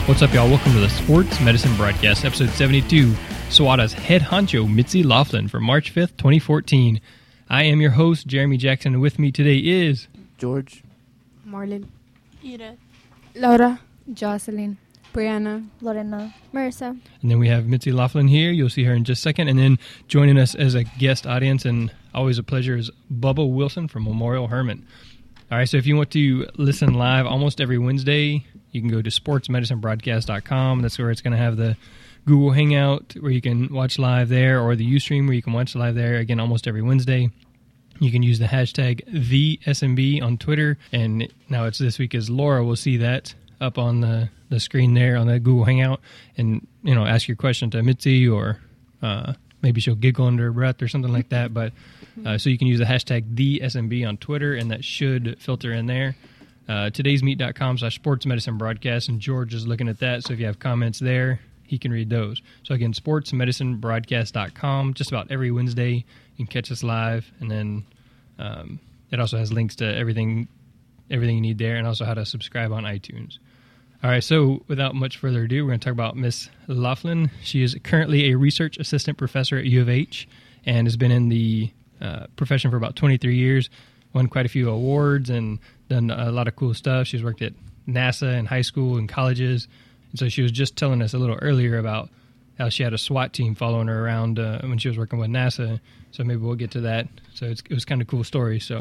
What's up, y'all? Welcome to the Sports Medicine Broadcast, episode 72. SWATA's head honcho, Mitzi Laughlin, for March 5th, 2014. I am your host, Jeremy Jackson, and with me today is... George. Marlon. Ida. Laura. Jocelyn. Brianna. Lorena. Marissa. And then we have Mitzi Laughlin here. You'll see her in just a second. And then joining us as a guest audience, and always a pleasure, is Bubba Wilson from Memorial Hermann. All right, so if you want to listen live almost every Wednesday, you can go to sportsmedicinebroadcast.com. That's where it's going to have the Google Hangout where you can watch live there, or the Ustream where you can watch live there, again, almost every Wednesday. You can use the hashtag TheSMB on Twitter, and now it's this week as Laura will see that up on the screen there on the Google Hangout, and, you know, ask your question to Mitzi, or maybe she'll giggle under her breath or something like that. But so you can use the hashtag TheSMB on Twitter, and that should filter in there. Todaysmeet.com/sportsmedicinebroadcast, and George is looking at that, so if you have comments there, he can read those. So again, sportsmedicinebroadcast.com. Just about every Wednesday you can catch us live, and then it also has links to everything you need there, and also how to subscribe on iTunes. All right, so without much further ado, we're going to talk about Miss Laughlin. She is currently a research assistant professor at U of H and has been in the profession for about 23 years, won quite a few awards, and done a lot of cool stuff. She's worked at NASA in high school and colleges. And so she was just telling us a little earlier about how she had a SWAT team following her around when she was working with NASA. So maybe we'll get to that. So it was kind of a cool story. So,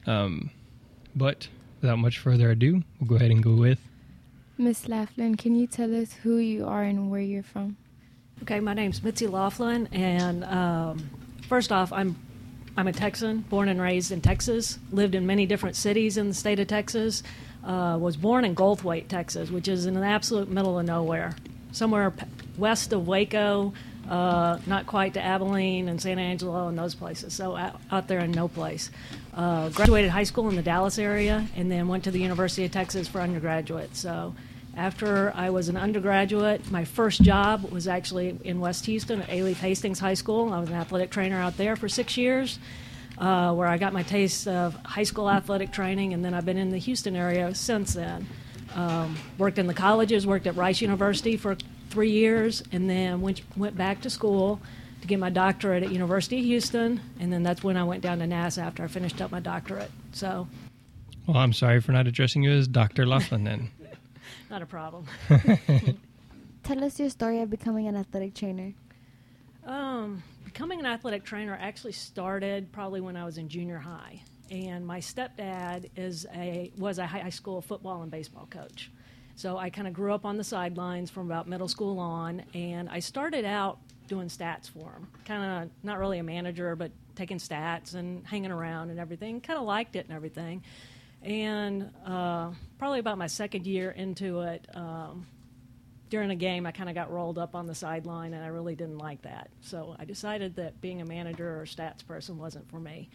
but without much further ado, we'll go ahead and go with Miss Laughlin. Can you tell us who you are and where you're from? Okay, my name's Mitzi Laughlin, and first off, I'm a Texan, born and raised in Texas, lived in many different cities in the state of Texas, was born in Goldthwaite, Texas, which is in the absolute middle of nowhere, somewhere west of Waco, not quite to Abilene and San Angelo and those places, so out there in no place. Graduated high school in the Dallas area and then went to the University of Texas for undergraduate. So after I was an undergraduate, my first job was actually in West Houston at A. Hastings High School. I was an athletic trainer out there for 6 years, where I got my taste of high school athletic training, and then I've been in the Houston area since then. Worked in the colleges, worked at Rice University for 3 years, and then went back to school to get my doctorate at University of Houston, and then that's when I went down to NASA after I finished up my doctorate. So, well, I'm sorry for not addressing you as Dr. Laughlin then. Not a problem. Tell us your story of becoming an athletic trainer. Becoming an athletic trainer actually started probably when I was in junior high, and my stepdad was a high school football and baseball coach. So I kind of grew up on the sidelines from about middle school on, and I started out doing stats for him. Kind of not really a manager, but taking stats and hanging around and everything. Kind of liked it and everything. And probably about my second year into it, during a game, I kind of got rolled up on the sideline, and I really didn't like that. So I decided that being a manager or stats person wasn't for me.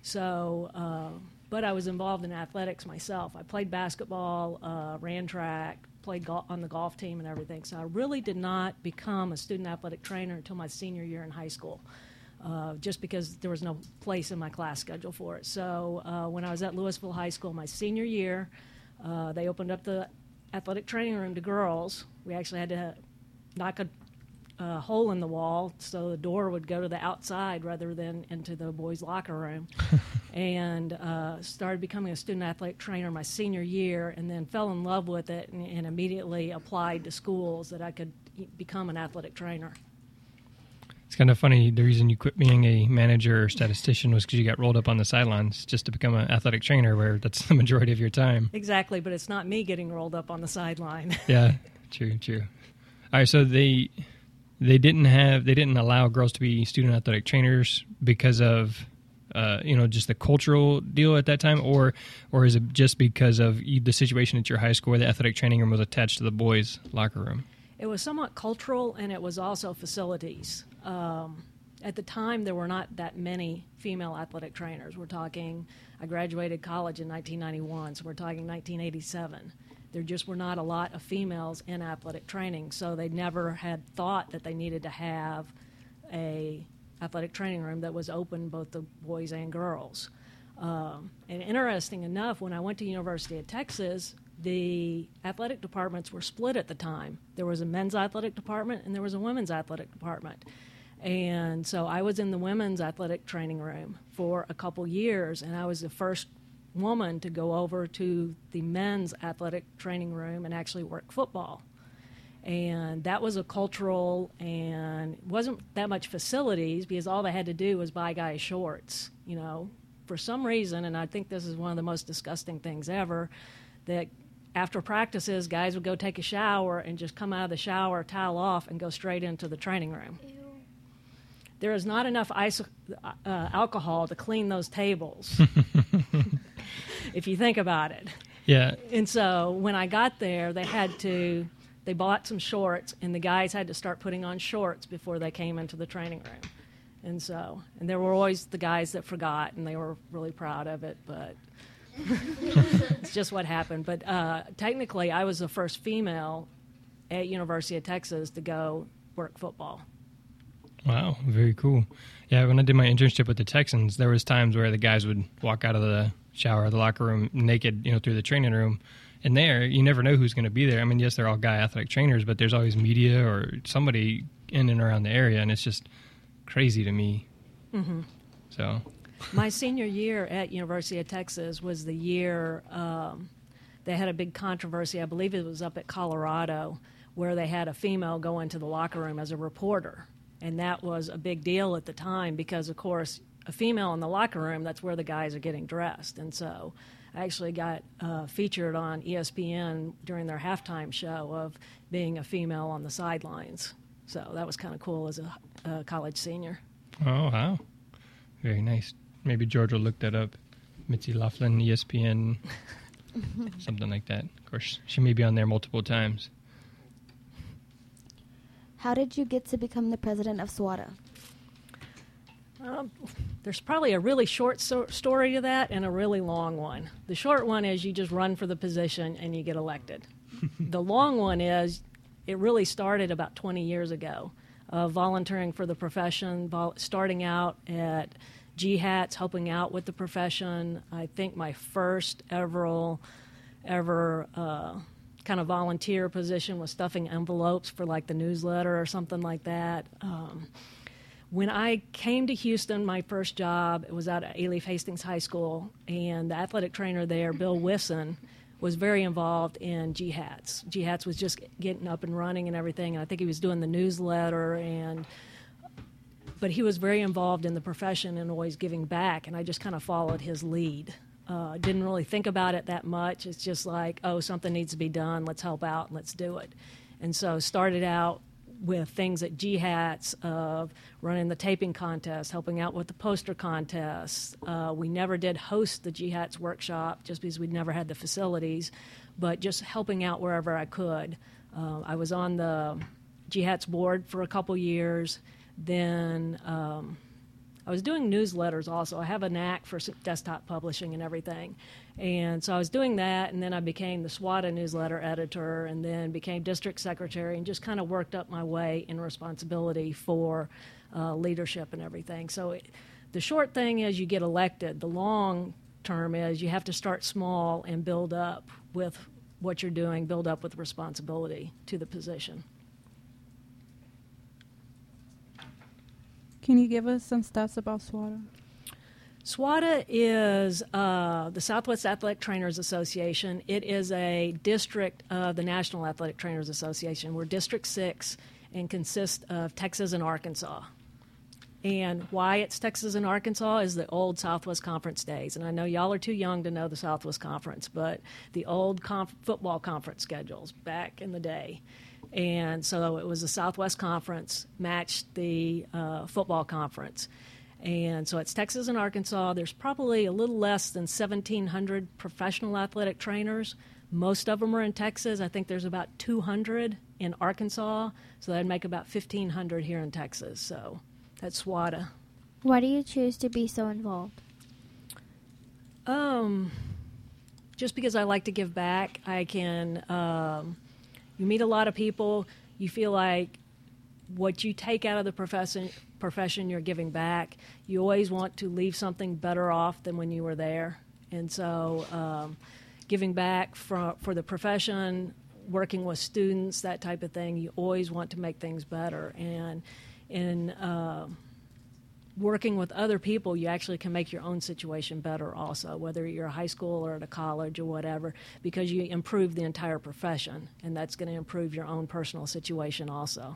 So, but I was involved in athletics myself. I played basketball, ran track, played on the golf team and everything. So I really did not become a student athletic trainer until my senior year in high school. Just because there was no place in my class schedule for it. So when I was at Louisville High School my senior year, they opened up the athletic training room to girls. We actually had to knock a hole in the wall so the door would go to the outside rather than into the boys' locker room. And started becoming a student athletic trainer my senior year, and then fell in love with it and immediately applied to schools that I could become an athletic trainer. It's kind of funny, the reason you quit being a manager or statistician was because you got rolled up on the sidelines just to become an athletic trainer, where that's the majority of your time. Exactly, but it's not me getting rolled up on the sideline. Yeah, true. All right, so they didn't allow girls to be student athletic trainers because of just the cultural deal at that time, or is it just because of the situation at your high school where the athletic training room was attached to the boys' locker room? It was somewhat cultural, and it was also facilities. At the time, there were not that many female athletic trainers. I graduated college in 1991, so we're talking 1987. There just were not a lot of females in athletic training, so they never had thought that they needed to have a athletic training room that was open both to boys and girls. And interesting enough, when I went to University of Texas, the athletic departments were split at the time. There was a men's athletic department and there was a women's athletic department. And so I was in the women's athletic training room for a couple years, and I was the first woman to go over to the men's athletic training room and actually work football. And that was a cultural, and it wasn't that much facilities because all they had to do was buy guys shorts. You know, for some reason, and I think this is one of the most disgusting things ever, that after practices, guys would go take a shower and just come out of the shower, towel off, and go straight into the training room. Ew. There is not enough alcohol to clean those tables, if you think about it. Yeah. And so when I got there, they bought some shorts, and the guys had to start putting on shorts before they came into the training room. And there were always the guys that forgot, and they were really proud of it, but it's just what happened. But technically, I was the first female at University of Texas to go work football. Wow, very cool. Yeah, when I did my internship with the Texans, there was times where the guys would walk out of the shower or the locker room naked, through the training room. And there, you never know who's going to be there. I mean, yes, they're all guy athletic trainers, but there's always media or somebody in and around the area, and it's just crazy to me. Mm-hmm. So, my senior year at University of Texas was the year they had a big controversy. I believe it was up at Colorado, where they had a female go into the locker room as a reporter. And that was a big deal at the time because, of course, a female in the locker room, that's where the guys are getting dressed. And so I actually got featured on ESPN during their halftime show of being a female on the sidelines. So that was kind of cool as a college senior. Oh, wow. Very nice. Maybe George will look that up. Mitzi Laughlin, ESPN, something like that. Of course, she may be on there multiple times. How did you get to become the president of SWATA? There's probably a really short story to that and a really long one. The short one is you just run for the position and you get elected. The long one is it really started about 20 years ago, volunteering for the profession, starting out at GHATS, helping out with the profession. I think my first ever kind of volunteer position was stuffing envelopes for like the newsletter or something like that. When I came to Houston, my first job, it was out at Alief Hastings High School, and the athletic trainer there, Bill Wisson, was very involved in GHATS. GHATS was just getting up and running and everything, and I think he was doing the newsletter, but he was very involved in the profession and always giving back, and I just kind of followed his lead. Didn't really think about it that much. It's just like, oh, something needs to be done. Let's help out and let's do it. And so started out with things at GHATS of running the taping contest, helping out with the poster contests. We never did host the GHATS workshop just because we'd never had the facilities, but just helping out wherever I could. I was on the GHATS board for a couple years. Then I was doing newsletters also. I have a knack for desktop publishing and everything. And so I was doing that, and then I became the SWATA newsletter editor and then became district secretary and just kind of worked up my way in responsibility for leadership and everything. So the short thing is you get elected. The long term is you have to start small and build up with what you're doing, build up with responsibility to the position. Can you give us some stats about SWATA? SWATA is the Southwest Athletic Trainers Association. It is a district of the National Athletic Trainers Association. We're District 6 and consist of Texas and Arkansas. And why it's Texas and Arkansas is the old Southwest Conference days. And I know y'all are too young to know the Southwest Conference, but the old football conference schedules back in the day. And so it was the Southwest Conference matched the football conference. And so it's Texas and Arkansas. There's probably a little less than 1,700 professional athletic trainers. Most of them are in Texas. I think there's about 200 in Arkansas. So that'd make about 1,500 here in Texas. So that's SWATA. Why do you choose to be so involved? Just because I like to give back. I can... you meet a lot of people. You feel like what you take out of the profession, you're giving back. You always want to leave something better off than when you were there. And so giving back for the profession, working with students, that type of thing. You always want to make things better. And in working with other people, you actually can make your own situation better also, whether you're a high school or at a college or whatever, because you improve the entire profession, and that's going to improve your own personal situation also.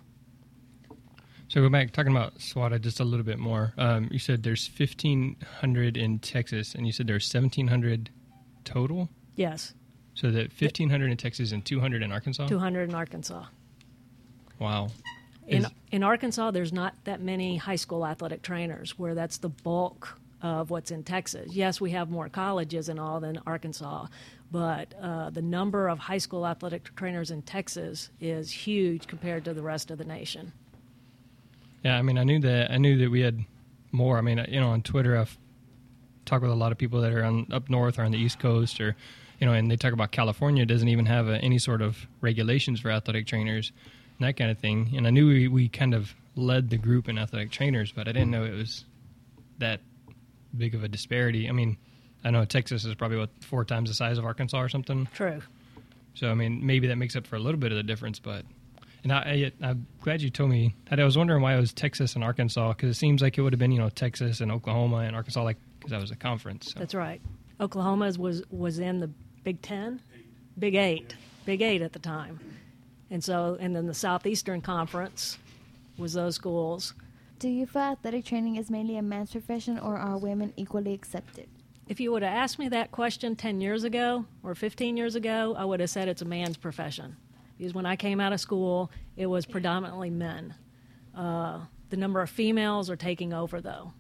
So go back, talking about SWATA just a little bit more. You said there's 1,500 in Texas, and you said there's 1,700 total? Yes. So that 1,500 in Texas and 200 in Arkansas? 200 in Arkansas. Wow. In Arkansas, there's not that many high school athletic trainers, where that's the bulk of what's in Texas. Yes, we have more colleges and all than Arkansas, but the number of high school athletic trainers in Texas is huge compared to the rest of the nation. Yeah, I mean, I knew that we had more. I mean, on Twitter, I've talked with a lot of people that are up north or on the East Coast, or and they talk about California doesn't even have any sort of regulations for athletic trainers and that kind of thing. And I knew we kind of led the group in athletic trainers, but I didn't know it was that big of a disparity. I mean, I know Texas is probably 4 times the size of Arkansas or something. True. So I mean, maybe that makes up for a little bit of the difference, but. And I'm glad you told me that. I was wondering why it was Texas and Arkansas, because it seems like it would have been, Texas and Oklahoma and Arkansas, because that was a conference. So. That's right. Oklahoma was in the Big Ten, Big Eight at the time, and then the Southeastern Conference was those schools. Do you feel athletic training is mainly a man's profession, or are women equally accepted? If you would have asked me that question 10 years ago or 15 years ago, I would have said it's a man's profession. Because when I came out of school, it was predominantly men. The number of females are taking over, though.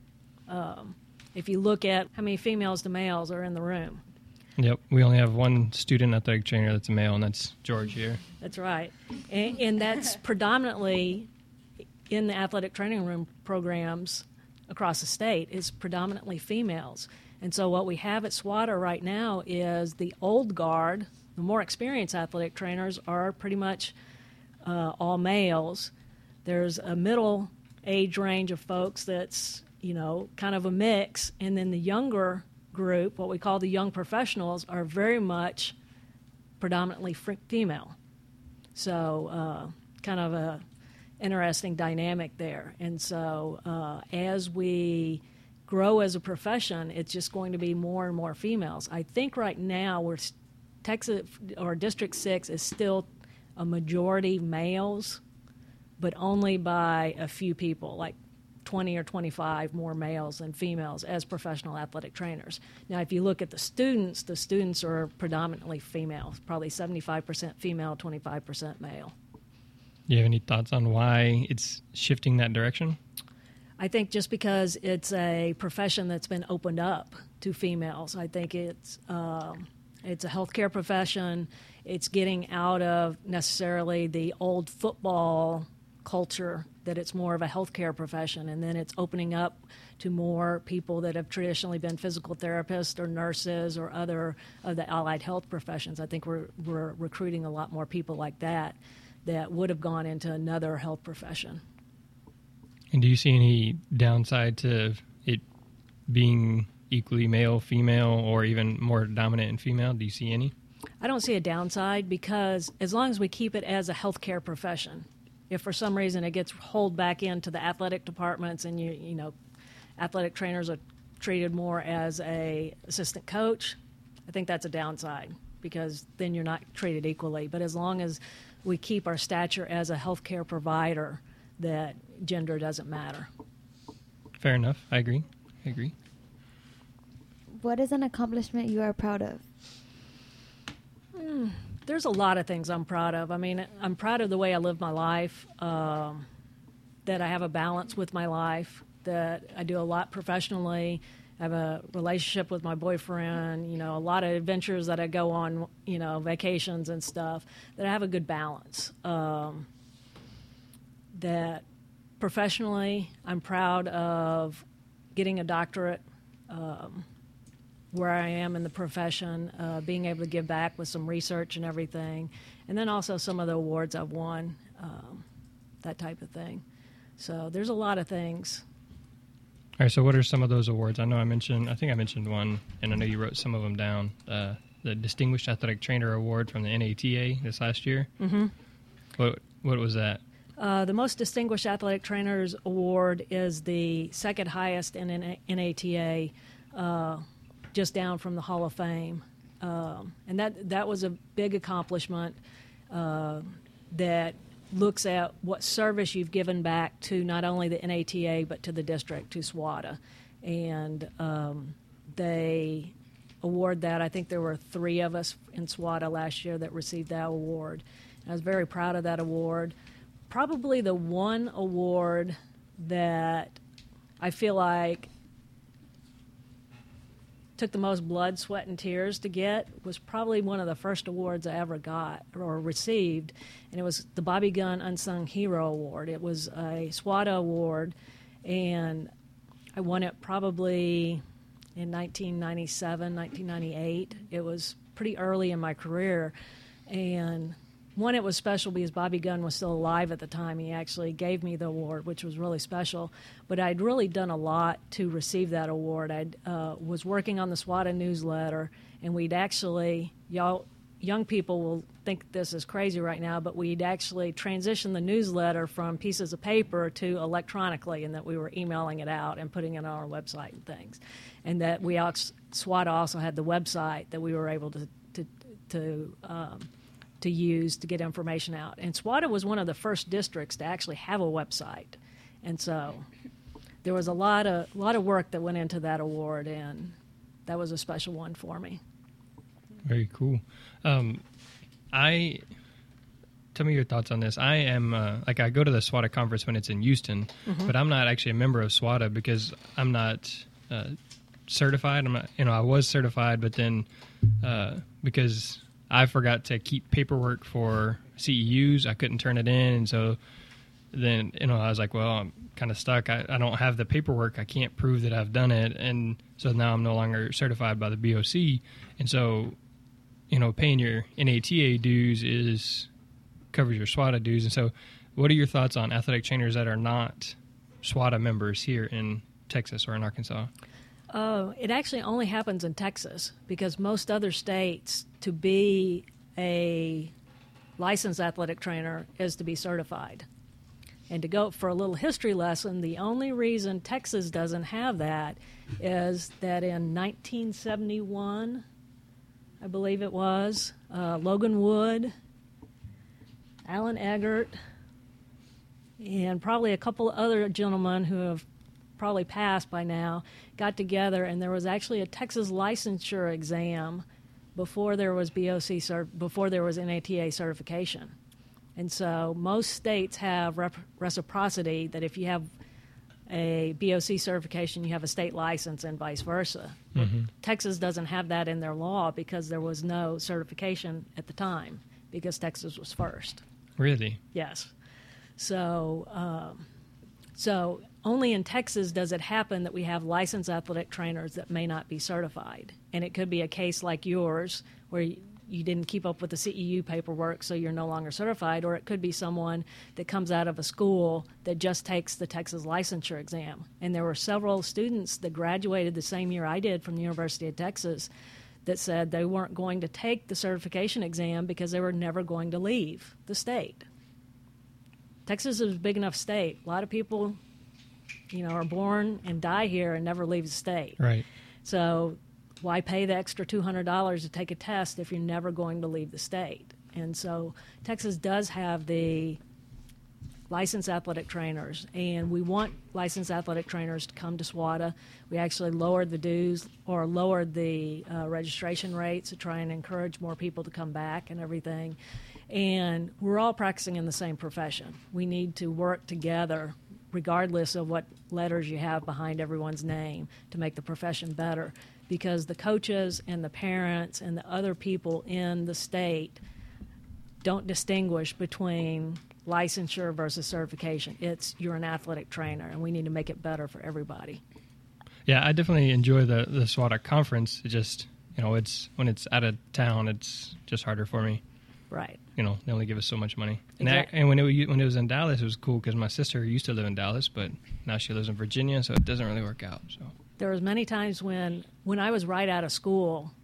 If you look at how many females to males are in the room. Yep, we only have one student athletic trainer that's a male, and that's George here. That's right. And that's predominantly in the athletic training room programs across the state is predominantly females. And so what we have at SWATA right now is the old guard. The more experienced athletic trainers are pretty much all males. There's a middle age range of folks that's, kind of a mix. And then the younger group, what we call the young professionals, are very much predominantly female. So kind of a interesting dynamic there. And so as we grow as a profession, it's just going to be more and more females. I think right now Texas or District 6 is still a majority males, but only by a few people, like 20 or 25 more males than females as professional athletic trainers. Now, if you look at the students are predominantly female, probably 75% female, 25% male. Do you have any thoughts on why it's shifting that direction? I think just because it's a profession that's been opened up to females. I think it's a healthcare profession. It's getting out of necessarily the old football culture that it's more of a healthcare profession, and then it's opening up to more people that have traditionally been physical therapists or nurses or other of the allied health professions. I think we're recruiting a lot more people like that would have gone into another health profession. And do you see any downside to it being equally male, female, or even more dominant in female? Do you see any? I don't see a downside, because as long as we keep it as a healthcare profession, if for some reason it gets hauled back into the athletic departments and you know, athletic trainers are treated more as a assistant coach, I think that's a downside, because then you're not treated equally. But as long as we keep our stature as a healthcare provider, that gender doesn't matter. Fair enough. I agree. What is an accomplishment you are proud of? There's a lot of things I'm proud of. I mean, I'm proud of the way I live my life, that I have a balance with my life, that I do a lot professionally. I have a relationship with my boyfriend, you know, a lot of adventures that I go on, you know, vacations and stuff, that I have a good balance. That professionally, I'm proud of getting a doctorate, where I am in the profession, being able to give back with some research and everything, and then also some of the awards I've won, that type of thing. So there's a lot of things. All right, so what are some of those awards? I think I mentioned one, and I know you wrote some of them down. the Distinguished Athletic Trainer Award from the NATA this last year. Mm-hmm. What was that? The most Distinguished Athletic Trainers Award is the second highest in an NATA, just down from the Hall of Fame. And that was a big accomplishment that looks at what service you've given back to not only the NATA but to the district, to SWATA. And they award that. I think there were 3 of us in SWATA last year that received that award. I was very proud of that award. Probably the one award that I feel like took the most blood, sweat, and tears to get was probably one of the first awards I ever got or received, and it was the Bobby Gunn Unsung Hero Award. It was a SWATA award, and I won it probably in 1997, 1998. It was pretty early in my career, and one, it was special because Bobby Gunn was still alive at the time. He actually gave me the award, which was really special. But I'd really done a lot to receive that award. I was working on the SWATA newsletter, and we'd actually, young people will think this is crazy right now, but we'd actually transitioned the newsletter from pieces of paper to electronically, and that we were emailing it out and putting it on our website and things. And that SWATA also had the website that we were able to use to get information out. And SWATA was one of the first districts to actually have a website. And so there was a lot of work that went into that award, and that was a special one for me. Very cool. Tell me your thoughts on this. I am, I go to the SWATA conference when it's in Houston, but I'm not actually a member of SWATA because I'm not certified. I'm not, I was certified, but then because I forgot to keep paperwork for CEUs, I couldn't turn it in, and so then I was like, well, I'm kind of stuck. I don't have the paperwork. I can't prove that I've done it, and so now I'm no longer certified by the BOC, and so paying your NATA dues covers your SWATA dues. And so, what are your thoughts on athletic trainers that are not SWATA members here in Texas or in Arkansas? It actually only happens in Texas because most other states, to be a licensed athletic trainer is to be certified. And to go for a little history lesson, the only reason Texas doesn't have that is that in 1971, I believe it was, Logan Wood, Alan Eggert, and probably a couple other gentlemen who have probably passed by now, got together, and there was actually a Texas licensure exam before there was before there was NATA certification. And so most states have reciprocity, that if you have a BOC certification, you have a state license, and vice versa. Mm-hmm. Texas doesn't have that in their law because there was no certification at the time, because Texas was first. Really? Yes. So only in Texas does it happen that we have licensed athletic trainers that may not be certified. And it could be a case like yours where you didn't keep up with the CEU paperwork, so you're no longer certified, or it could be someone that comes out of a school that just takes the Texas licensure exam. And there were several students that graduated the same year I did from the University of Texas that said they weren't going to take the certification exam because they were never going to leave the state. Texas is a big enough state. A lot of people are born and die here and never leave the state. Right. So why pay the extra $200 to take a test if you're never going to leave the state? And so Texas does have the licensed athletic trainers, and we want licensed athletic trainers to come to SWATA. We actually lowered the dues or lowered the registration rates to try and encourage more people to come back and everything. And we're all practicing in the same profession. We need to work together regardless of what letters you have behind everyone's name to make the profession better, because the coaches and the parents and the other people in the state don't distinguish between licensure versus certification. It's you're an athletic trainer, and we need to make it better for everybody. Yeah, I definitely enjoy the SWATA conference. It just, it's when it's out of town, it's just harder for me. Right. They only give us so much money. Exactly. And when it was in Dallas, it was cool because my sister used to live in Dallas, but now she lives in Virginia, so it doesn't really work out. So there was many times when I was right out of school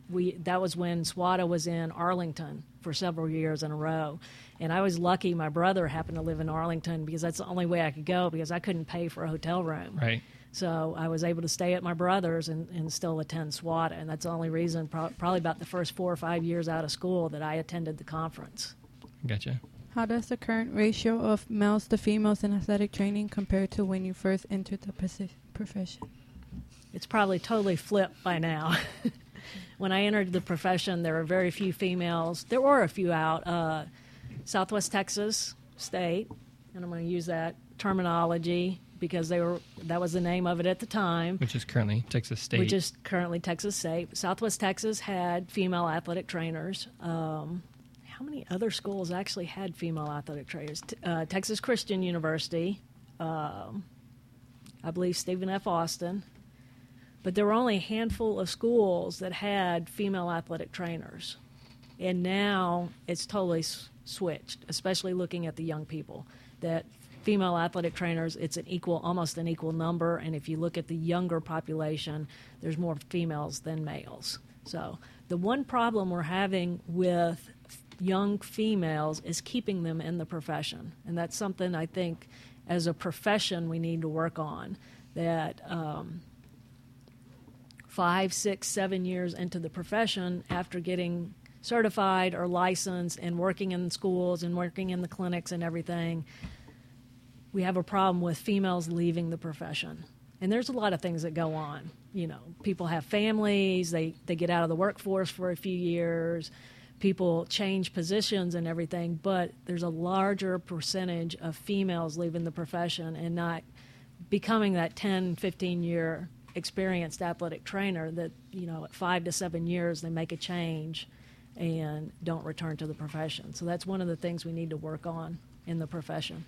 that was when SWATA was in Arlington for several years in a row. And I was lucky my brother happened to live in Arlington because that's the only way I could go because I couldn't pay for a hotel room. Right. So I was able to stay at my brother's and still attend SWATA. And that's the only reason, probably about the first 4 or 5 years out of school, that I attended the conference. Gotcha. How does the current ratio of males to females in athletic training compare to when you first entered the profession? It's probably totally flipped by now. When I entered the profession, there were very few females. There were a few out. Southwest Texas State, and I'm going to use that terminology because that was the name of it at the time. Which is currently Texas State. Which is currently Texas State. Southwest Texas had female athletic trainers. How many other schools actually had female athletic trainers? Texas Christian University, I believe Stephen F. Austin. But there were only a handful of schools that had female athletic trainers. And now it's totally switched, especially looking at the young people. That female athletic trainers, it's almost an equal number. And if you look at the younger population, there's more females than males. So the one problem we're having with young females is keeping them in the profession. And that's something I think as a profession we need to work on. That 5, 6, 7 years into the profession, after getting certified or licensed and working in schools and working in the clinics and everything, we have a problem with females leaving the profession. And there's a lot of things that go on. You know, people have families, they get out of the workforce for a few years, people change positions and everything, but there's a larger percentage of females leaving the profession and not becoming that 10, 15-year experienced athletic trainer that, you know, at 5 to 7 years they make a change and don't return to the profession. So that's one of the things we need to work on in the profession.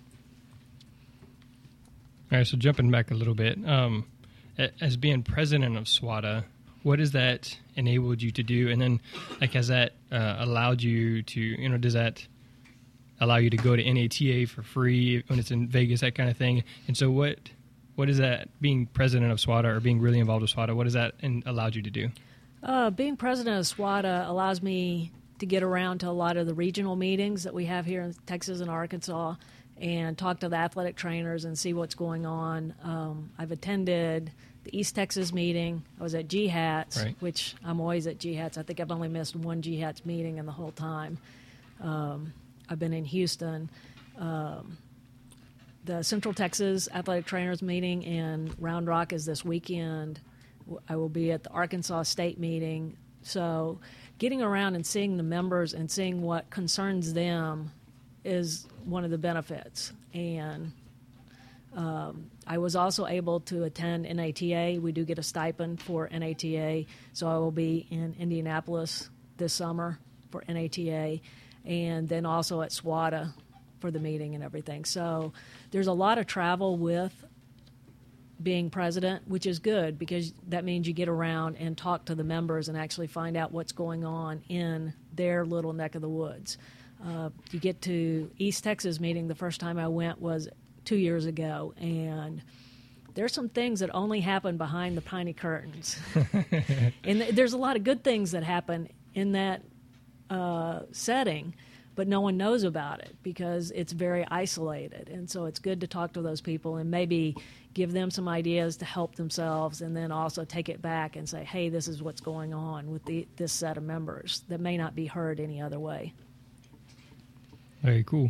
All right, so jumping back a little bit, as being president of SWATA, what has that enabled you to do? And then, like, has that allowed you to, you know, does that allow you to go to NATA for free when it's in Vegas, that kind of thing? And so what is that, being president of SWATA or being really involved with SWATA, what has that allowed you to do? Being president of SWATA allows me to get around to a lot of the regional meetings that we have here in Texas and Arkansas and talk to the athletic trainers and see what's going on. I've attended the East Texas meeting. I was at GHATS, right, which I'm always at GHATS. I think I've only missed one GHATS meeting in the whole time. I've been in Houston. The Central Texas Athletic Trainers meeting in Round Rock is this weekend. I will be at the Arkansas State meeting. So getting around and seeing the members and seeing what concerns them is one of the benefits. And I was also able to attend NATA. We do get a stipend for NATA, so I will be in Indianapolis this summer for NATA, and then also at SWATA for the meeting and everything. So there's a lot of travel with being president, which is good because that means you get around and talk to the members and actually find out what's going on in their little neck of the woods. You get to East Texas meeting, the first time I went was 2 years ago, and there's some things that only happen behind the piney curtains. And there's a lot of good things that happen in that setting, but no one knows about it because it's very isolated. And so it's good to talk to those people and maybe give them some ideas to help themselves, and then also take it back and say, hey, this is what's going on with this set of members that may not be heard any other way. Very cool.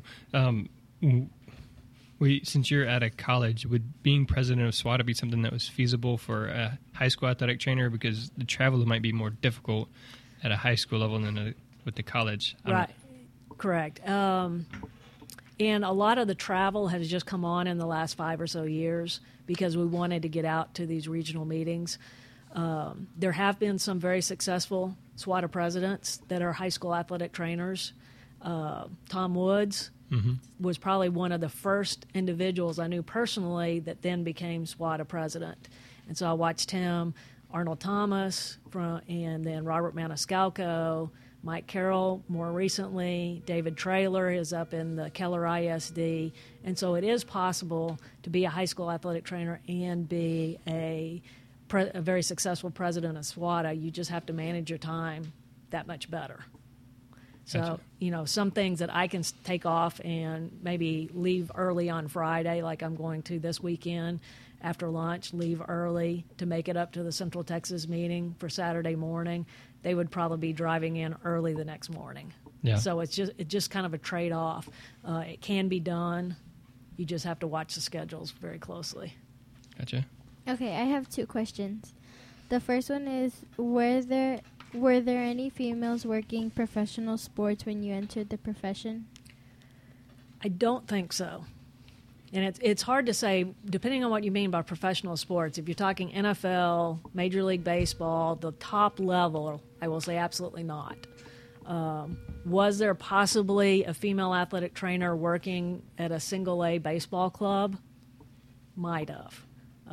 Since you're at a college, would being president of SWATA be something that was feasible for a high school athletic trainer? Because the travel might be more difficult at a high school level than with the college. Right. Correct. And a lot of the travel has just come on in the last 5 or so years because we wanted to get out to these regional meetings. There have been some very successful SWATA presidents that are high school athletic trainers. Tom Woods was probably one of the first individuals I knew personally that then became SWATA president. And so I watched him, Arnold Thomas, and then Robert Maniscalco, Mike Carroll more recently, David Traylor is up in the Keller ISD. And so it is possible to be a high school athletic trainer and be a a very successful president of SWATA, you just have to manage your time that much better. So, Gotcha. Some things that I can take off and maybe leave early on Friday, like I'm going to this weekend after lunch, leave early to make it up to the Central Texas meeting for Saturday morning, they would probably be driving in early the next morning. Yeah. So it's just kind of a trade-off. It can be done. You just have to watch the schedules very closely. Gotcha. Okay, I have 2 questions. The first one is, were there any females working professional sports when you entered the profession? I don't think so. And it's hard to say, depending on what you mean by professional sports. If you're talking NFL, Major League Baseball, the top level, I will say absolutely not. Was there possibly a female athletic trainer working at a single-A baseball club? Might have.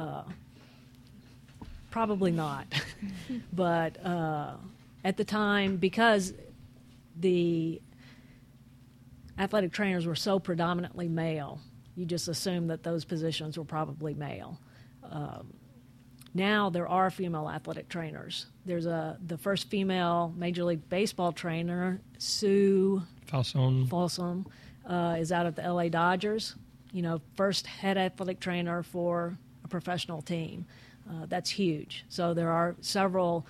Probably not. But at the time, because the athletic trainers were so predominantly male, you just assume that those positions were probably male. Now there are female athletic trainers. There's the first female Major League Baseball trainer, Sue Folsom, is out of the LA Dodgers. First head athletic trainer for a professional team. That's huge. So there are several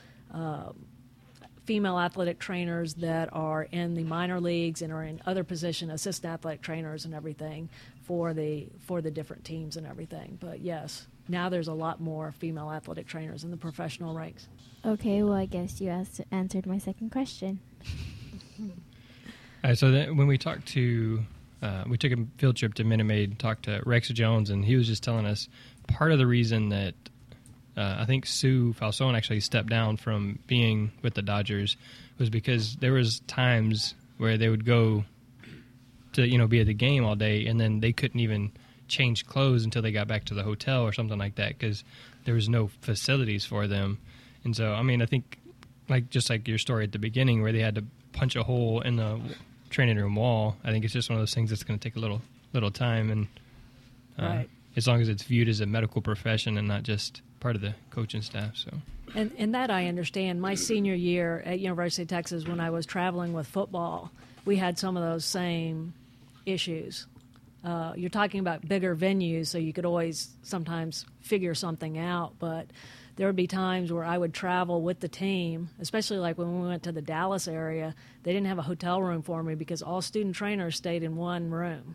female athletic trainers that are in the minor leagues and are in other positions, assistant athletic trainers and everything for the different teams and everything. But yes, now there's a lot more female athletic trainers in the professional ranks. Okay, well, I guess you answered my second question. All right, so when we talked to, we took a field trip to Minute Maid, talked to Rex Jones, and he was just telling us part of the reason that I think Sue Falsone actually stepped down from being with the Dodgers was because there was times where they would go to, be at the game all day, and then they couldn't even change clothes until they got back to the hotel or something like that because there was no facilities for them. And so, I think, just like your story at the beginning where they had to punch a hole in the training room wall, I think it's just one of those things that's going to take a little time, and right. As long as it's viewed as a medical profession and not just part of the coaching staff. So, and that I understand. My senior year at University of Texas, when I was traveling with football, we had some of those same issues. You're talking about bigger venues, so you could always sometimes figure something out, but there would be times where I would travel with the team, especially like when we went to the Dallas area. They didn't have a hotel room for me because all student trainers stayed in one room.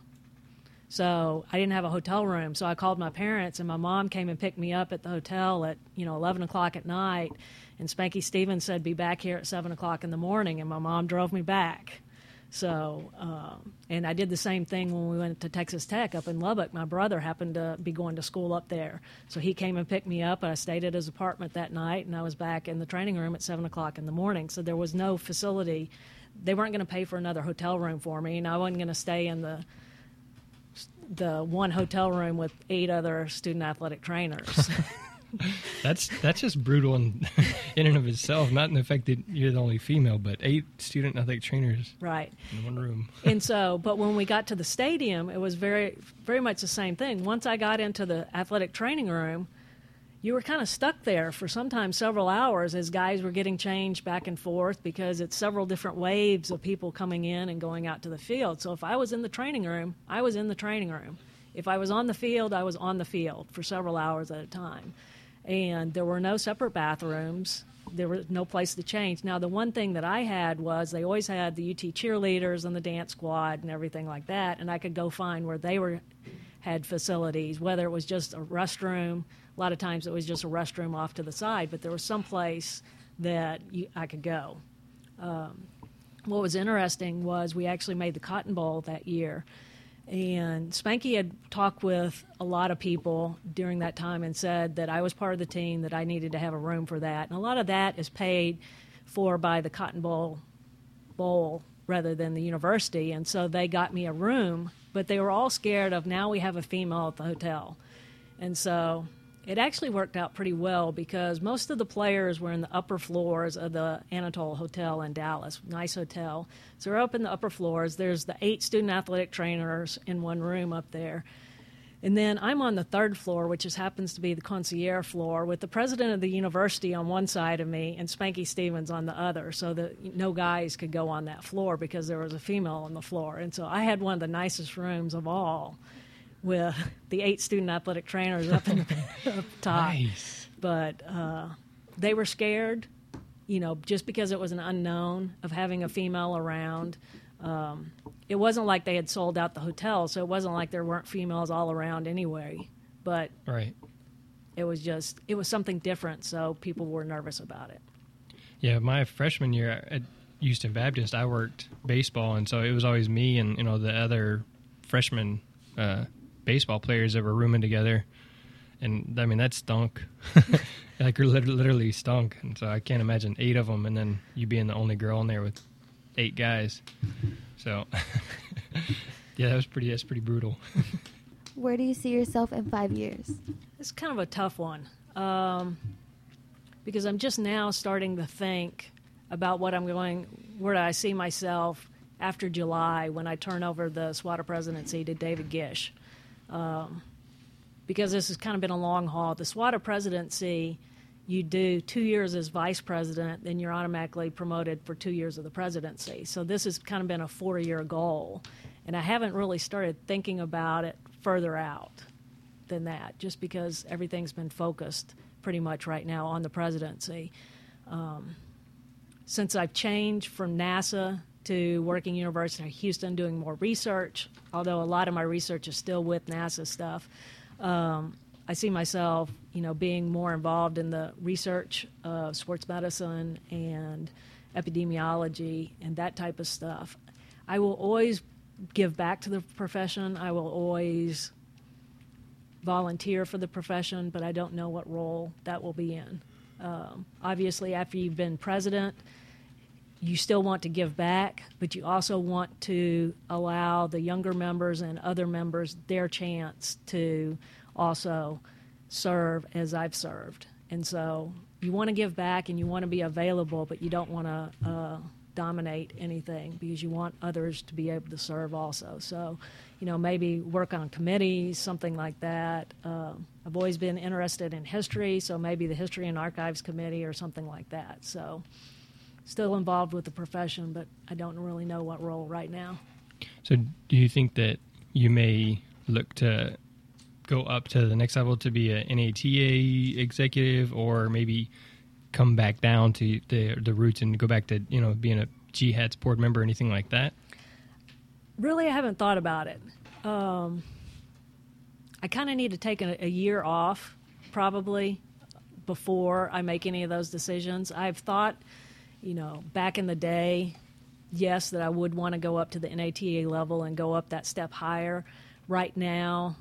So I didn't have a hotel room, so I called my parents, and my mom came and picked me up at the hotel at 11 o'clock at night, and Spanky Stevens said, be back here at 7 o'clock in the morning, and my mom drove me back. So, and I did the same thing when we went to Texas Tech up in Lubbock. My brother happened to be going to school up there. So he came and picked me up, and I stayed at his apartment that night, and I was back in the training room at 7 o'clock in the morning. So there was no facility. They weren't going to pay for another hotel room for me, and I wasn't going to stay in the one hotel room with 8 other student athletic trainers. That's just brutal in and of itself, not in the fact that you're the only female, but 8 student athletic trainers right in one room. And so, but when we got to the stadium, it was very, very much the same thing. Once I got into the athletic training room, you were kind of stuck there for sometimes several hours as guys were getting changed back and forth because it's several different waves of people coming in and going out to the field. So if I was in the training room, I was in the training room. If I was on the field, I was on the field for several hours at a time. And there were no separate bathrooms. There was no place to change. Now, the one thing that I had was they always had the UT cheerleaders and the dance squad and everything like that, and I could go find where they had facilities, whether it was just a restroom. A lot of times it was just a restroom off to the side, but there was some place that I could go. What was interesting was we actually made the Cotton Bowl that year. And Spanky had talked with a lot of people during that time and said that I was part of the team, that I needed to have a room for that. And a lot of that is paid for by the Cotton Bowl rather than the university. And so they got me a room, but they were all scared of now we have a female at the hotel. And so it actually worked out pretty well because most of the players were in the upper floors of the Anatole Hotel in Dallas, nice hotel. So we're up in the upper floors. There's the 8 student athletic trainers in one room up there. And then I'm on the third floor, which just happens to be the concierge floor, with the president of the university on one side of me and Spanky Stevens on the other, so that no guys could go on that floor because there was a female on the floor. And so I had one of the nicest rooms of all, with the 8 student athletic trainers up in the up top. Nice. But they were scared, just because it was an unknown of having a female around. It wasn't like they had sold out the hotel, so it wasn't like there weren't females all around anyway. But Right. it was something different, so people were nervous about it. Yeah, my freshman year at Houston Baptist, I worked baseball, and so it was always me and the other freshman baseball players that were rooming together. And I mean, that stunk. Like, literally stunk. And so I can't imagine 8 of them, and then you being the only girl in there with 8 guys. So, yeah, that's pretty brutal. Where do you see yourself in 5 years? It's kind of a tough one, because I'm just now starting to think about where I see myself after July when I turn over the SWATA presidency to David Gish. Because this has kind of been a long haul. The SWATA presidency, you do 2 years as vice president, then you're automatically promoted for 2 years of the presidency. So this has kind of been a 4-year goal. And I haven't really started thinking about it further out than that, just because everything's been focused pretty much right now on the presidency. Since I've changed from NASA to working University of Houston doing more research, although a lot of my research is still with NASA stuff, I see myself, being more involved in the research of sports medicine and epidemiology and that type of stuff. I will always give back to the profession. I will always volunteer for the profession, but I don't know what role that will be in. Obviously, after you've been president, you still want to give back, but you also want to allow the younger members and other members their chance to also serve as I've served. And so you want to give back and you want to be available, but you don't want to dominate anything because you want others to be able to serve also. So, maybe work on committees, something like that. I've always been interested in history, so maybe the History and Archives Committee or something like that. So still involved with the profession, but I don't really know what role right now. So do you think that you may look to go up to the next level to be an NATA executive, or maybe come back down to the roots and go back to, being a GHATS board member or anything like that? Really, I haven't thought about it. I kind of need to take a year off, probably, before I make any of those decisions. I've thought, back in the day, yes, that I would want to go up to the NATA level and go up that step higher. Right now,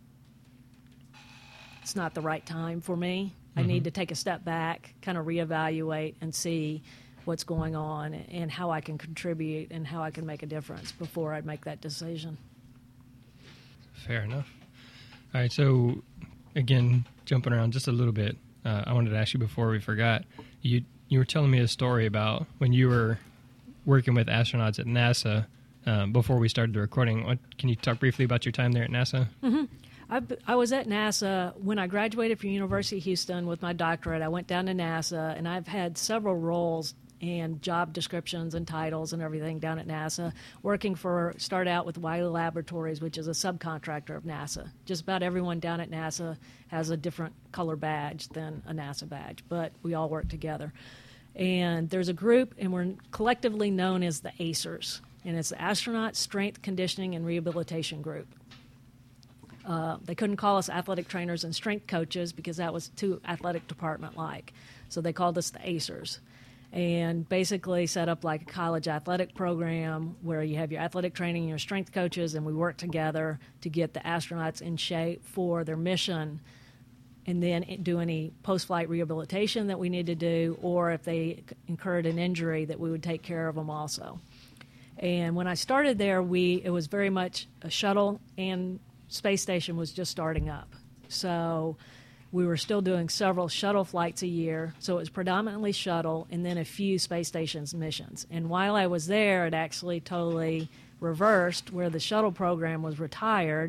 it's not the right time for me. I need to take a step back, kind of reevaluate and see what's going on and how I can contribute and how I can make a difference before I make that decision. Fair enough. All right, so again, jumping around just a little bit, I wanted to ask you before we forgot, you were telling me a story about when you were working with astronauts at NASA before we started the recording. Can you talk briefly about your time there at NASA? Mm-hmm. I was at NASA when I graduated from University of Houston with my doctorate. I went down to NASA, and I've had several roles and job descriptions and titles and everything down at NASA, started out with Wiley Laboratories, which is a subcontractor of NASA. Just about everyone down at NASA has a different color badge than a NASA badge, but we all work together. And there's a group, and we're collectively known as the ACERS, and it's the Astronaut Strength, Conditioning, and Rehabilitation Group. They couldn't call us athletic trainers and strength coaches because that was too athletic department-like. So they called us the ACERS, and basically set up like a college athletic program where you have your athletic training and your strength coaches, and we work together to get the astronauts in shape for their mission, and then do any post-flight rehabilitation that we need to do, or if they incurred an injury, that we would take care of them also. And when I started there, it was very much a shuttle, and space station was just starting up. So we were still doing several shuttle flights a year. So it was predominantly shuttle and then a few space stations missions. And while I was there, it actually totally reversed, where the shuttle program was retired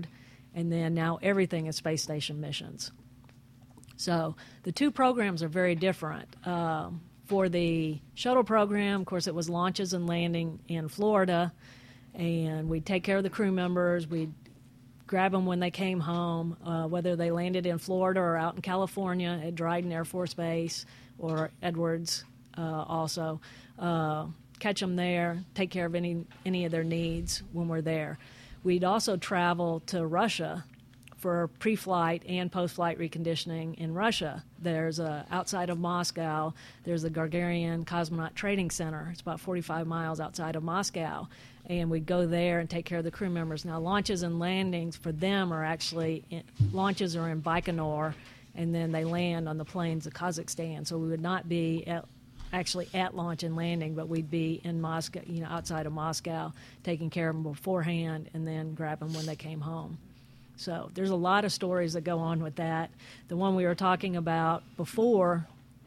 and then now everything is space station missions. So the two programs are very different. For the shuttle program, of course, it was launches and landing in Florida, and we'd take care of the crew members. We'd grab them when they came home, whether they landed in Florida or out in California at Dryden Air Force Base or Edwards also. Catch them there, take care of any of their needs when we're there. We'd also travel to Russia for pre-flight and post-flight reconditioning in Russia. There's outside of Moscow, there's the Gagarin Cosmonaut Trading Center. It's about 45 miles outside of Moscow. And we'd go there and take care of the crew members. Now, launches and landings for them are launches are in Baikonur, and then they land on the plains of Kazakhstan. So we would not be at launch and landing, but we'd be in Moscow, outside of Moscow, taking care of them beforehand and then grab them when they came home. So there's a lot of stories that go on with that. The one we were talking about before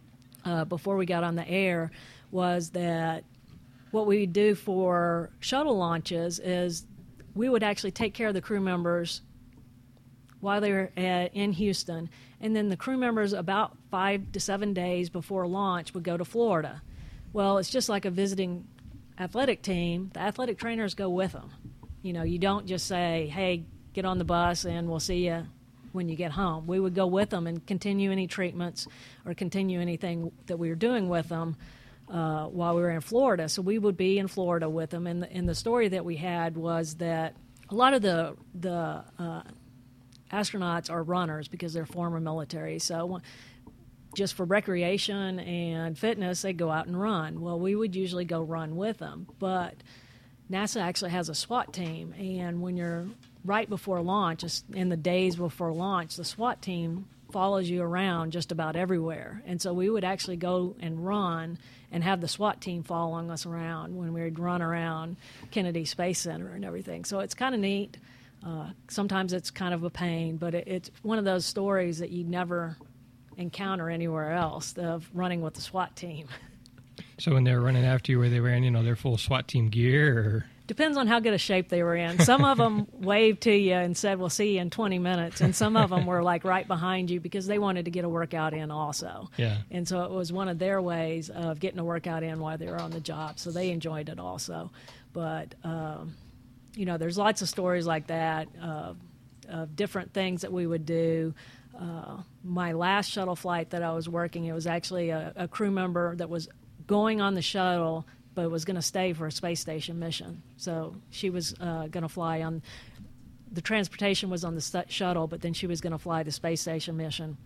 we got on the air was that what we do for shuttle launches is we would actually take care of the crew members while they were in Houston, and then the crew members about 5 to 7 days before launch would go to Florida. Well, it's just like a visiting athletic team. The athletic trainers go with them. You don't just say, hey, get on the bus and we'll see you when you get home. We would go with them and continue any treatments or continue anything that we were doing with them while we were in Florida. So we would be in Florida with them. And the story that we had was that a lot of the astronauts are runners because they're former military. So just for recreation and fitness, they go out and run. Well, we would usually go run with them. But NASA actually has a SWAT team, and when you're right before launch, in the days before launch, the SWAT team follows you around just about everywhere. And so we would actually go and run and have the SWAT team following us around when we would run around Kennedy Space Center and everything. So it's kind of neat. Sometimes it's kind of a pain, but it's one of those stories that you never encounter anywhere else, of running with the SWAT team. So when they were running after you, were they wearing, their full SWAT team gear? Or? Depends on how good a shape they were in. Some of them waved to you and said, we'll see you in 20 minutes. And some of them were like right behind you because they wanted to get a workout in also. Yeah. And so it was one of their ways of getting a workout in while they were on the job. So they enjoyed it also. But, there's lots of stories like that of different things that we would do. My last shuttle flight that I was working, it was actually a crew member that was going on the shuttle but was going to stay for a space station mission. So she was going to fly on – the transportation was on the shuttle, but then she was going to fly the space station mission.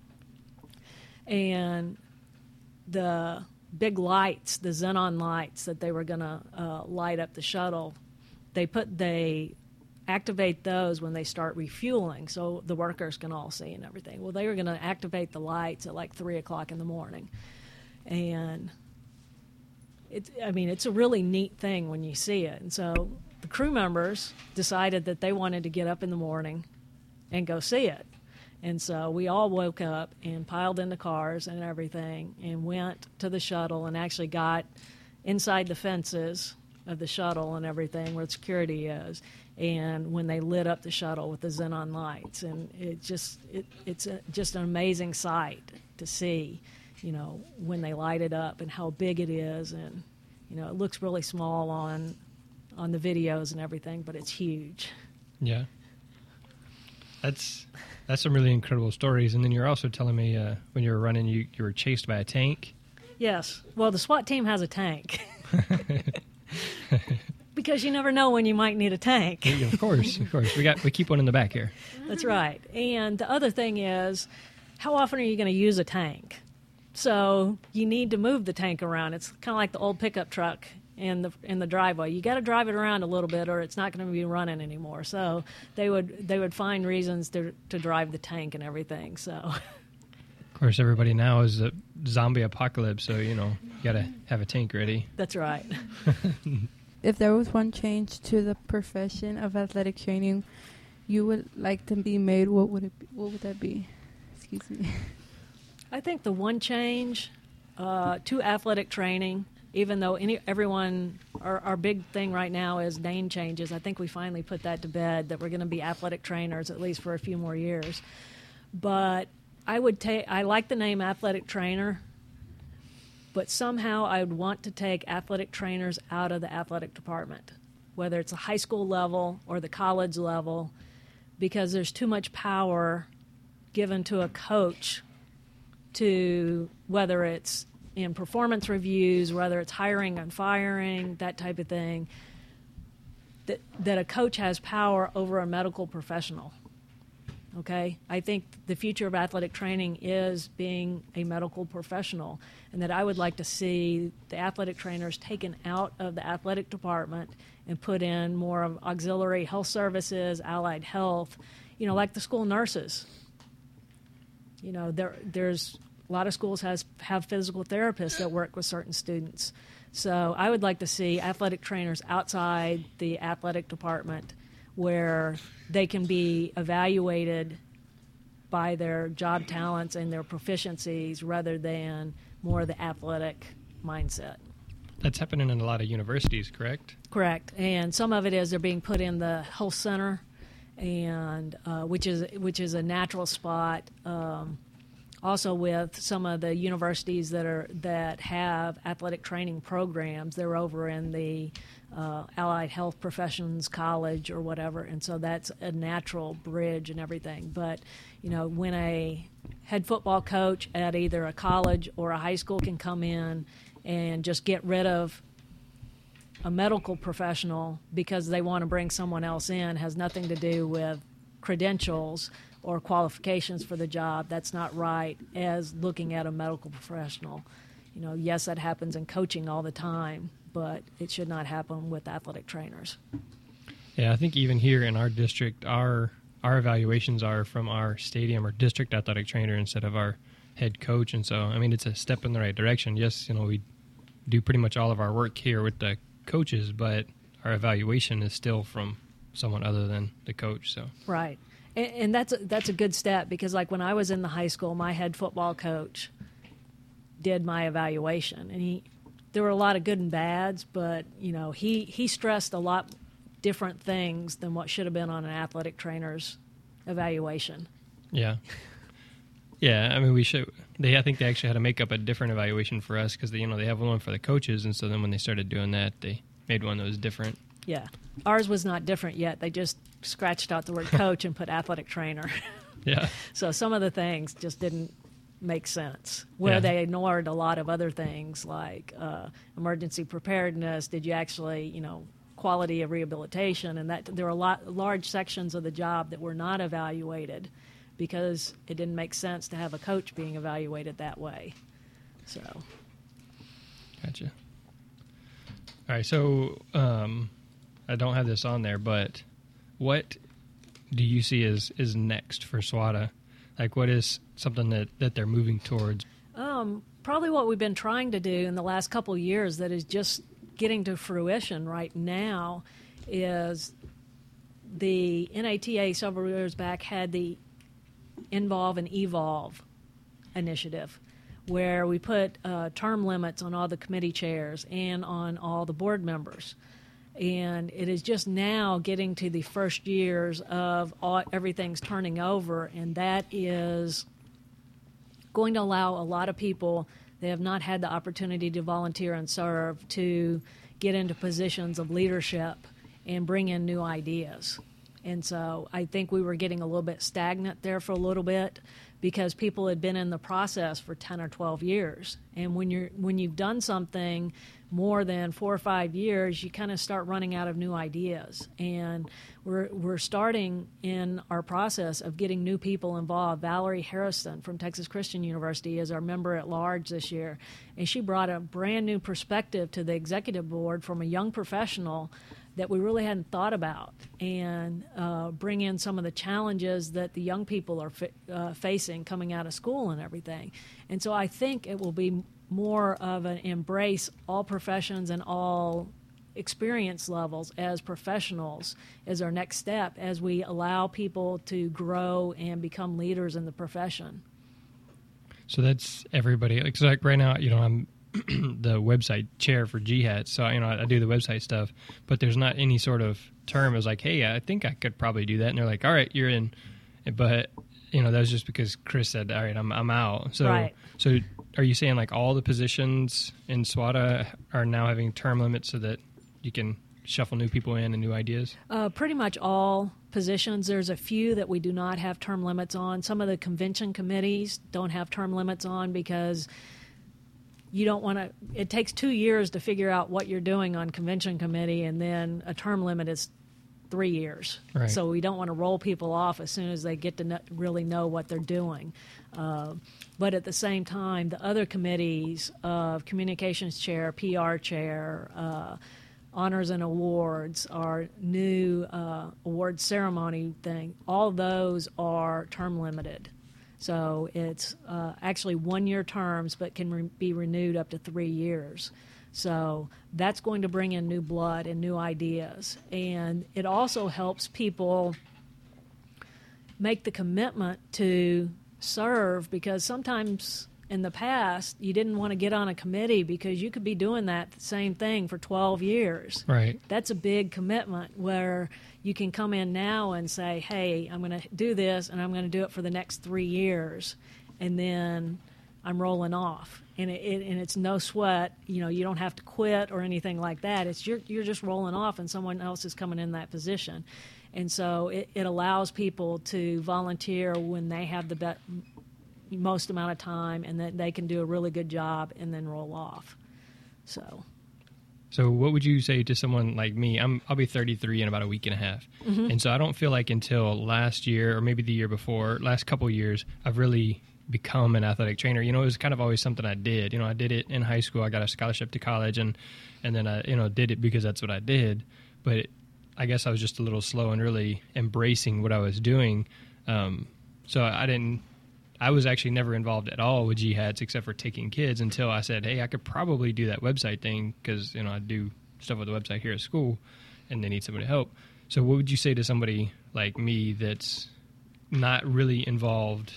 And the big lights, the xenon lights that they were going to light up the shuttle, they activate those when they start refueling so the workers can all see and everything. Well, they were going to activate the lights at like 3 o'clock in the morning. And it's a really neat thing when you see it. And so the crew members decided that they wanted to get up in the morning and go see it. And so we all woke up and piled into cars and everything and went to the shuttle and actually got inside the fences of the shuttle and everything where security is. And when they lit up the shuttle with the xenon lights, and it's just an amazing sight to see. When they light it up and how big it is. And, it looks really small on the videos and everything, but it's huge. Yeah. That's some really incredible stories. And then you're also telling me when you were running, you were chased by a tank. Yes. Well, the SWAT team has a tank. Because you never know when you might need a tank. Yeah, of course. We keep one in the back here. That's right. And the other thing is, how often are you going to use a tank? So you need to move the tank around. It's kind of like the old pickup truck in the driveway. You got to drive it around a little bit, or it's not going to be running anymore. So they would find reasons to drive the tank and everything. So, of course, everybody now is a zombie apocalypse, so you got to have a tank ready. That's right. If there was one change to the profession of athletic training you would like to be made, what would it be? What would that be? Excuse me. I think the one change to athletic training, even though everyone our big thing right now is name changes. I think we finally put that to bed, that we're going to be athletic trainers at least for a few more years. But I like the name athletic trainer, but somehow I would want to take athletic trainers out of the athletic department, whether it's the high school level or the college level, because there's too much power given to a coach to, whether it's in performance reviews, whether it's hiring and firing, that type of thing, that a coach has power over a medical professional. Okay? I think the future of athletic training is being a medical professional, and that I would like to see the athletic trainers taken out of the athletic department and put in more of auxiliary health services, allied health, like the school nurses. There's a lot of schools have physical therapists that work with certain students. So I would like to see athletic trainers outside the athletic department where they can be evaluated by their job talents and their proficiencies rather than more of the athletic mindset. That's happening in a lot of universities, correct? Correct. And some of it is they're being put in the health center, and which is a natural spot. Also, with some of the universities that have athletic training programs, they're over in the Allied Health Professions College or whatever, and so that's a natural bridge and everything. But when a head football coach at either a college or a high school can come in and just get rid of a medical professional because they want to bring someone else in, has nothing to do with credentials or qualifications for the job. That's not right as looking at a medical professional. Yes, that happens in coaching all the time, but it should not happen with athletic trainers. Yeah, I think even here in our district, our evaluations are from our stadium or district athletic trainer instead of our head coach. And so, it's a step in the right direction. Yes, we do pretty much all of our work here with the coaches, but our evaluation is still from someone other than the coach. So right. And that's a good step, because like when I was in the high school, my head football coach did my evaluation, and there were a lot of good and bads, but he stressed a lot different things than what should have been on an athletic trainer's evaluation. Yeah. Yeah, I think they actually had to make up a different evaluation for us because they have one for the coaches, and so then when they started doing that, they made one that was different. Yeah. Ours was not different yet. They just scratched out the word coach and put athletic trainer. Yeah. So some of the things just didn't make sense, where they ignored a lot of other things like emergency preparedness. Did you actually, quality of rehabilitation? And that there were large sections of the job that were not evaluated because it didn't make sense to have a coach being evaluated that way. So. Gotcha. All right, so I don't have this on there, but what do you see is next for SWATA? Like, what is something that they're moving towards? Probably what we've been trying to do in the last couple of years that is just getting to fruition right now is the NATA several years back had the Involve and Evolve initiative, where we put term limits on all the committee chairs and on all the board members. And it is just now getting to the first years of everything's turning over, and that is going to allow a lot of people that have not had the opportunity to volunteer and serve to get into positions of leadership and bring in new ideas. And so I think we were getting a little bit stagnant there for a little bit because people had been in the process for 10 or 12 years. And when you've done something more than 4 or 5 years, you kind of start running out of new ideas. And we're starting in our process of getting new people involved. Valerie Harrison from Texas Christian University is our member at large this year, and she brought a brand new perspective to the executive board from a young professional that we really hadn't thought about, and bring in some of the challenges that the young people are facing coming out of school and everything. And so I think it will be more of an embrace all professions and all experience levels as professionals as our next step as we allow people to grow and become leaders in the profession. So that's everybody. Like right now, I'm the website chair for Jihad. So, I do the website stuff, but there's not any sort of term. It was like, hey, I think I could probably do that. And they're like, all right, you're in. But, that was just because Chris said, all right, I'm out. So, Right. So are you saying like all the positions in SWATA are now having term limits so that you can shuffle new people in and new ideas? Pretty much all positions. There's a few that we do not have term limits on. Some of the convention committees don't have term limits on because you don't want to. It takes 2 years to figure out what you're doing on convention committee, and then a term limit is 3 years. Right. So we don't want to roll people off as soon as they get to really know what they're doing. But at the same time, the other committees of communications chair, PR chair, honors and awards, our new award ceremony thing, all those are term limited. So it's actually 1 year terms, but can be renewed up to 3 years. So that's going to bring in new blood and new ideas. And it also helps people make the commitment to serve, because sometimes in the past you didn't want to get on a committee because you could be doing that same thing for 12 years. Right. That's a big commitment where you can come in now and say, hey, I'm going to do this and I'm going to do it for the next 3 years, and then I'm rolling off. And it's no sweat. You don't have to quit or anything like that. It's you're just rolling off and someone else is coming in that position. And so it allows people to volunteer when they have the most amount of time, and that they can do a really good job and then roll off. So what would you say to someone like me? I'll be 33 in about a week and a half. Mm-hmm. And so I don't feel like until last year or maybe the year before, last couple of years, I've really become an athletic trainer. It was kind of always something I did. I did it in high school. I got a scholarship to college, and then I did it because that's what I did. But I guess I was just a little slow in really embracing what I was doing. So I was actually never involved at all with Jihads except for taking kids until I said, hey, I could probably do that website thing because, I do stuff with the website here at school and they need somebody to help. So what would you say to somebody like me that's not really involved,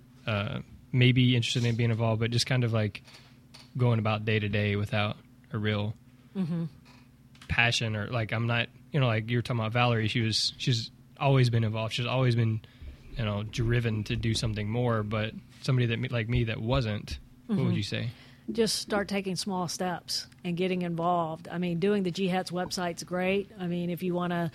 maybe interested in being involved, but just kind of like going about day to day without a real passion, or like I'm not, like you were talking about Valerie, she's always been involved. She's always been, driven to do something more, but somebody that like me that wasn't, what would you say? just start taking small steps and getting involved. I mean, doing the GHATS website's great. I mean, if you want to,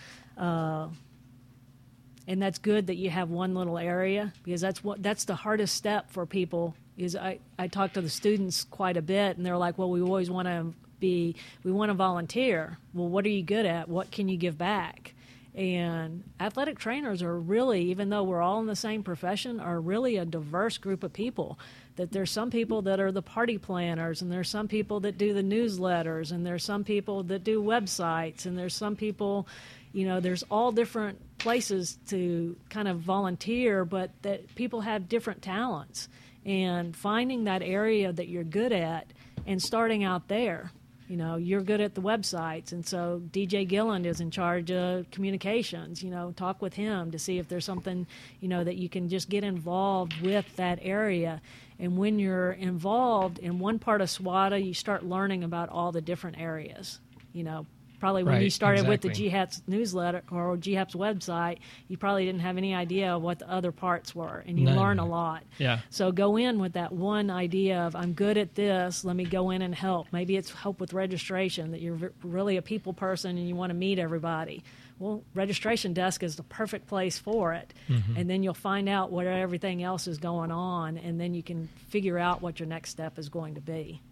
and that's good that you have one little area, because that's the hardest step for people. Is I talk to the students quite a bit, and they're like, well, we always want to we want to volunteer. Well, what are you good at? What can you give back? And athletic trainers are really, even though we're all in the same profession, are really a diverse group of people. That there's some people that are the party planners, and there's some people that do the newsletters, and there's some people that do websites, and there's some people, there's all different places to kind of volunteer, but that people have different talents. And finding that area that you're good at and starting out there. You're good at the websites, and so DJ Gilland is in charge of communications. Talk with him to see if there's something, that you can just get involved with that area. And when you're involved in one part of SWATA, you start learning about all the different areas. Probably when you started with the GHATS newsletter or GHATS website, you probably didn't have any idea of what the other parts were, and you learn a lot. Yeah. So go in with that one idea of, I'm good at this, let me go in and help. Maybe it's help with registration, that you're really a people person and you want to meet everybody. Well, registration desk is the perfect place for it. Mm-hmm. And then you'll find out what everything else is going on, and then you can figure out what your next step is going to be.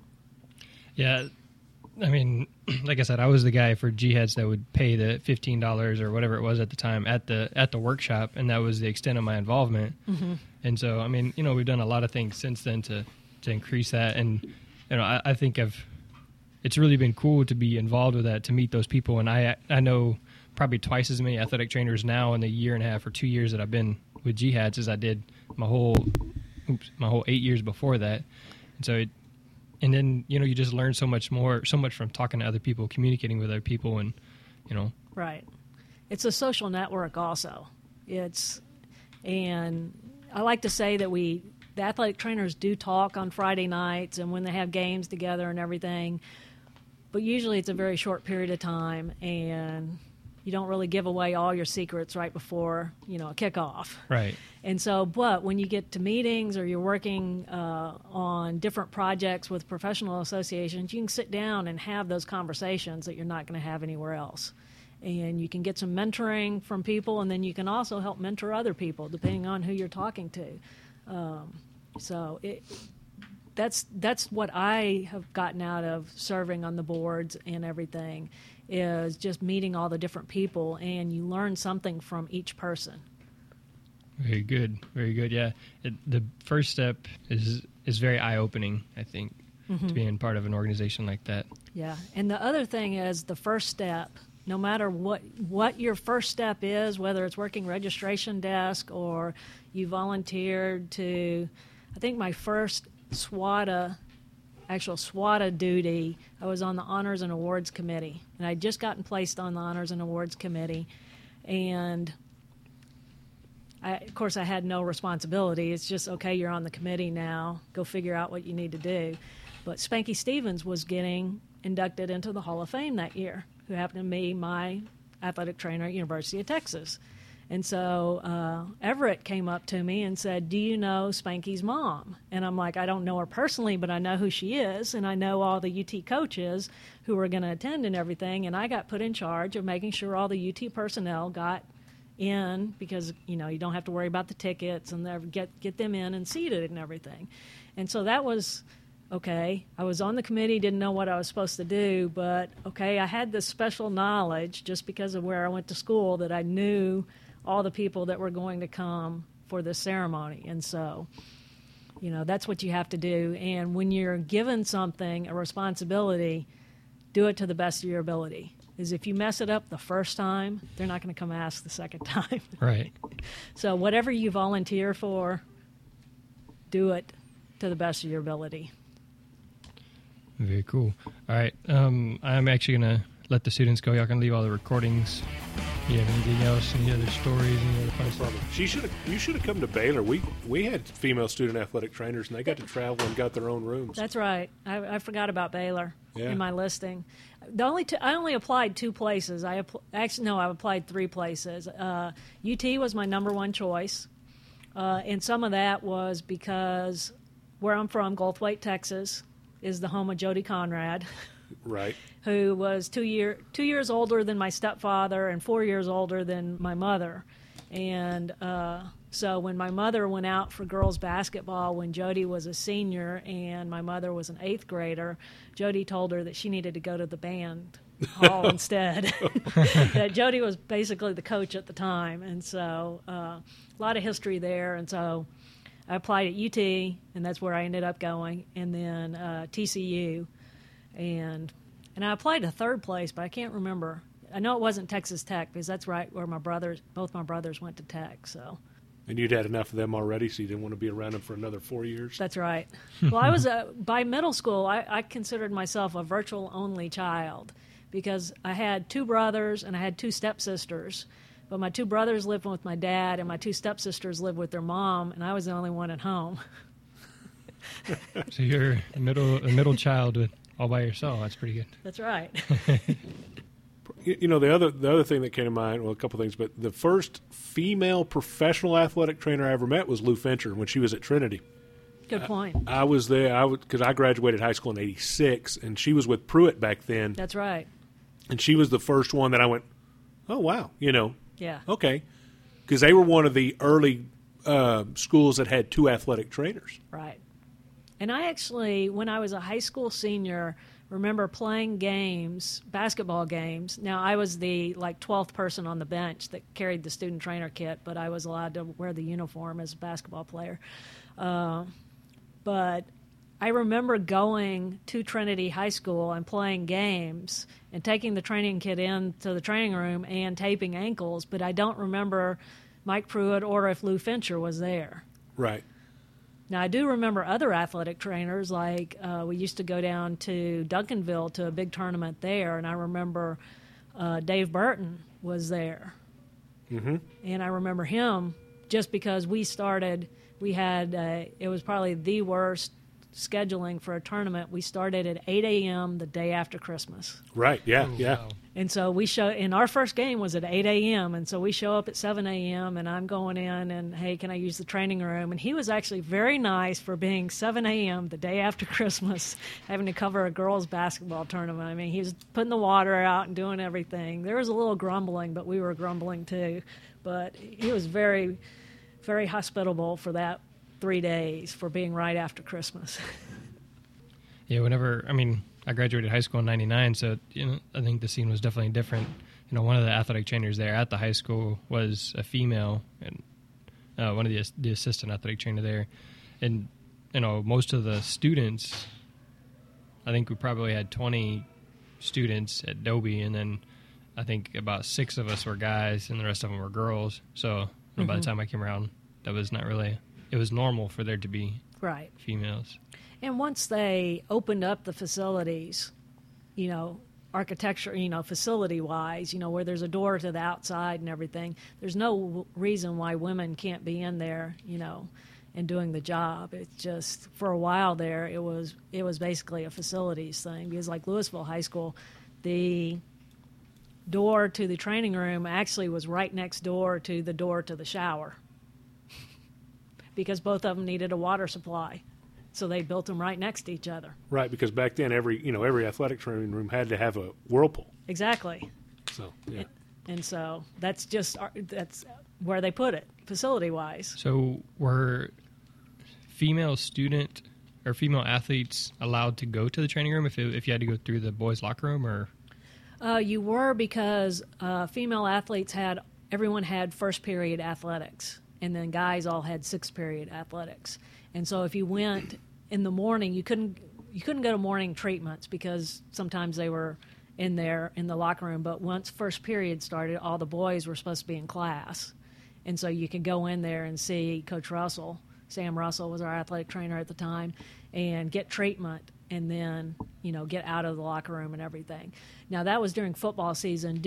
Yeah. I mean, like I said, I was the guy for GHATS that would pay the $15 or whatever it was at the time at the workshop, and that was the extent of my involvement. Mm-hmm. And so, I mean, we've done a lot of things since then to increase that, and I think it's really been cool to be involved with that, to meet those people, and I know probably twice as many athletic trainers now in the year and a half or 2 years that I've been with GHATS as I did my whole 8 years before that, and so And then, you just learn so much from talking to other people, communicating with other people, and, Right. It's a social network also. And I like to say that we the athletic trainers do talk on Friday nights and when they have games together and everything, but usually it's a very short period of time, and you don't really give away all your secrets right before, a kickoff. Right. And so, but when you get to meetings or you're working on different projects with professional associations, you can sit down and have those conversations that you're not going to have anywhere else. And you can get some mentoring from people, and then you can also help mentor other people, depending on who you're talking to. That's what I have gotten out of serving on the boards and everything, is just meeting all the different people, and you learn something from each person. Very good. Very good. Yeah. The first step is very eye-opening, I think, to being part of an organization like that. Yeah. And the other thing is the first step, no matter what your first step is, whether it's working registration desk or you volunteered to, I think my first SWATA duty, I was on the Honors and Awards Committee. And I'd just gotten placed on the Honors and Awards Committee. And of course, I had no responsibility. It's just, okay, you're on the committee now. Go figure out what you need to do. But Spanky Stevens was getting inducted into the Hall of Fame that year, who happened to be my athletic trainer at University of Texas. And so Everett came up to me and said, "Do you know Spanky's mom?" And I'm like, "I don't know her personally, but I know who she is, and I know all the UT coaches who are going to attend and everything." And I got put in charge of making sure all the UT personnel got in, because you don't have to worry about the tickets, and get them in and seated and everything. And so that was okay. I was on the committee, didn't know what I was supposed to do, but okay, I had this special knowledge just because of where I went to school, that I knew all the people that were going to come for this ceremony. And so, that's what you have to do. And when you're given something, a responsibility, do it to the best of your ability. Is if you mess it up the first time, they're not going to come ask the second time. Right. So whatever you volunteer for, do it to the best of your ability. Very cool. All right. I'm actually going to let the students go. Y'all can leave all the recordings. You have anything else? Any other stories? Any other fun stuff? You should have come to Baylor. We had female student athletic trainers, and they got to travel and got their own rooms. That's right. I forgot about Baylor in my listing. I only applied 2 places. I applied 3 places. UT was my number one choice, and some of that was because where I'm from, Goldthwaite, Texas, is the home of Jody Conrad. Right. Who was 2 years older than my stepfather and 4 years older than my mother. And so when my mother went out for girls basketball when Jody was a senior and my mother was an 8th grader, Jody told her that she needed to go to the band hall instead. That Jody was basically the coach at the time. And so a lot of history there. And so I applied at UT, and that's where I ended up going, and then TCU. And I applied to 3rd place, but I can't remember. I know it wasn't Texas Tech, because that's right where both my brothers went to Tech. So. And you'd had enough of them already, so you didn't want to be around them for another 4 years? That's right. Well, I was by middle school, I considered myself a virtual only child, because I had 2 brothers and I had 2 stepsisters. But my 2 brothers lived with my dad, and my 2 stepsisters lived with their mom, and I was the only one at home. So you're a middle child with all by yourself. That's pretty good. That's right. The other thing that came to mind, well, a couple things, but the first female professional athletic trainer I ever met was Lou Fincher when she was at Trinity. Good point. I was there because I graduated high school in '86, and she was with Pruitt back then. That's right. And she was the first one that I went, oh, wow, Yeah. Okay. Because they were one of the early schools that had 2 athletic trainers. Right. And I actually, when I was a high school senior, remember playing games, basketball games. Now, I was the 12th person on the bench that carried the student trainer kit, but I was allowed to wear the uniform as a basketball player. But I remember going to Trinity High School and playing games and taking the training kit into the training room and taping ankles, but I don't remember Mike Pruitt or if Lou Fincher was there. Right. Now, I do remember other athletic trainers, like we used to go down to Duncanville to a big tournament there, and I remember Dave Burton was there. Mm-hmm. And I remember him just because we had, it was probably the worst scheduling for a tournament. We started at 8 a.m. the day after Christmas. Right, yeah, Oh, yeah. wow. And so and our first game was at 8 a.m. And so we show up at 7 a.m. and I'm going in and, hey, can I use the training room? And he was actually very nice for being 7 a.m. the day after Christmas, having to cover a girls' basketball tournament. I mean, he was putting the water out and doing everything. There was a little grumbling, but we were grumbling too. But he was very, very hospitable for that 3 days for being right after Christmas. Yeah, I graduated high school in '99, so I think the scene was definitely different. One of the athletic trainers there at the high school was a female, and one of the assistant athletic trainer there, and most of the students, I think we probably had 20 students at Dobie, and then I think about 6 of us were guys, and the rest of them were girls. So by the time I came around, that was not really. It was normal for there to be Right. females. And once they opened up the facilities, architecture, facility-wise, where there's a door to the outside and everything, there's no reason why women can't be in there, and doing the job. It's just, for a while there, it was basically a facilities thing. Because like Louisville High School, the door to the training room actually was right next door to the shower. Because both of them needed a water supply. So they built them right next to each other. Right, because back then every athletic training room had to have a whirlpool. Exactly. So, yeah. And so that's where they put it, facility-wise. So were female student or female athletes allowed to go to the training room if you had to go through the boys' locker room, or? You were, because female athletes everyone had first period athletics, and then guys all had sixth period athletics. And so if you went in the morning, you couldn't go to morning treatments because sometimes they were in there in the locker room. But once first period started, all the boys were supposed to be in class. And so you could go in there and see Coach Russell. Sam Russell was our athletic trainer at the time, and get treatment, and then, get out of the locker room and everything. Now, that was during football season.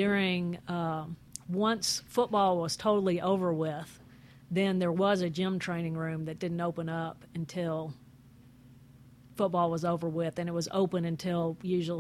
Once football was totally over with, then there was a gym training room that didn't open up until football was over with, and it was open until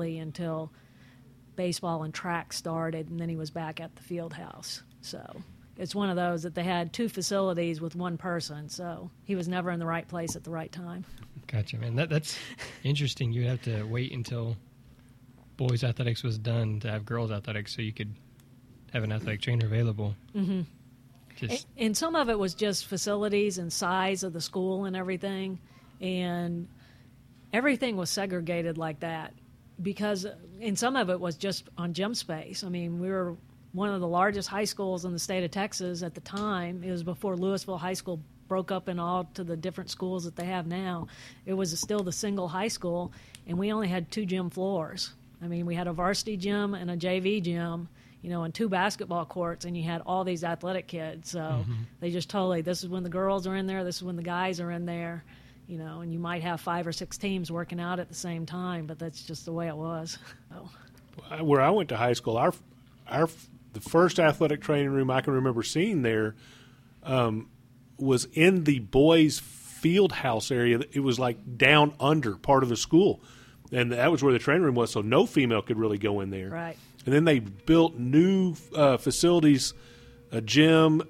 baseball and track started, and then he was back at the field house. So it's one of those that they had 2 facilities with one person, so he was never in the right place at the right time. Gotcha, man. That's interesting. You have to wait until boys athletics was done to have girls athletics, so you could have an athletic trainer available. Mm-hmm. And some of it was just facilities and size of the school and everything, and everything was segregated like that and some of it was just on gym space. I mean, we were one of the largest high schools in the state of Texas at the time. It was before Louisville High School broke up in all to the different schools that they have now. It was still the single high school, and we only had 2 gym floors. I mean, we had a varsity gym and a JV gym, and 2 basketball courts, and you had all these athletic kids. So they just this is when the girls are in there, this is when the guys are in there, and you might have 5 or 6 teams working out at the same time, but that's just the way it was. So. Where I went to high school, the first athletic training room I can remember seeing there was in the boys' field house area. It was like down under part of the school, and that was where the training room was, so no female could really go in there. Right. And then they built new facilities, a gym,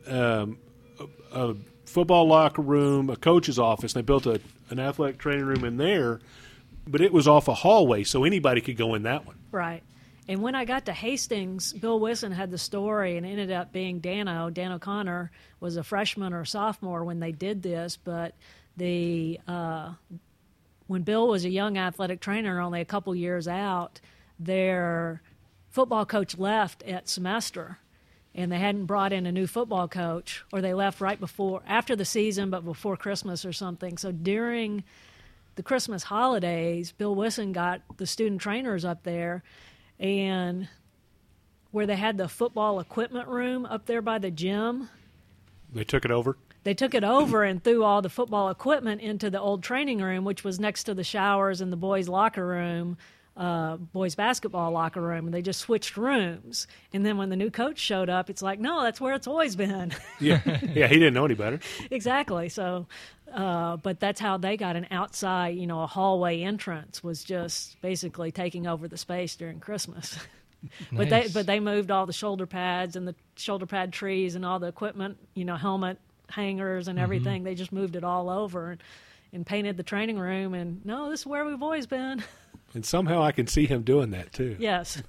a football locker room, a coach's office. They built an athletic training room in there, but it was off a hallway, so anybody could go in that one. Right. And when I got to Hastings, Bill Wisson had the story, and it ended up being Dan O'Connor was a freshman or sophomore when they did this, but when Bill was a young athletic trainer, only a couple years out, their football coach left at semester, and they hadn't brought in a new football coach, or they left after the season, but before Christmas or something. So during the Christmas holidays, Bill Wisson got the student trainers up there, and where they had the football equipment room up there by the gym. They took it over? They took it over and threw all the football equipment into the old training room, which was next to the showers and the boys' locker room, boys basketball locker room, and they just switched rooms. And then when the new coach showed up, it's like, no, that's where it's always been. Yeah, he didn't know any better. Exactly. So, but that's how they got an outside, a hallway entrance was just basically taking over the space during Christmas. Nice. But they moved all the shoulder pads and the shoulder pad trees and all the equipment, helmet hangers and everything. They just moved it all over and painted the training room. And no, this is where we've always been. And somehow I can see him doing that too. Yes.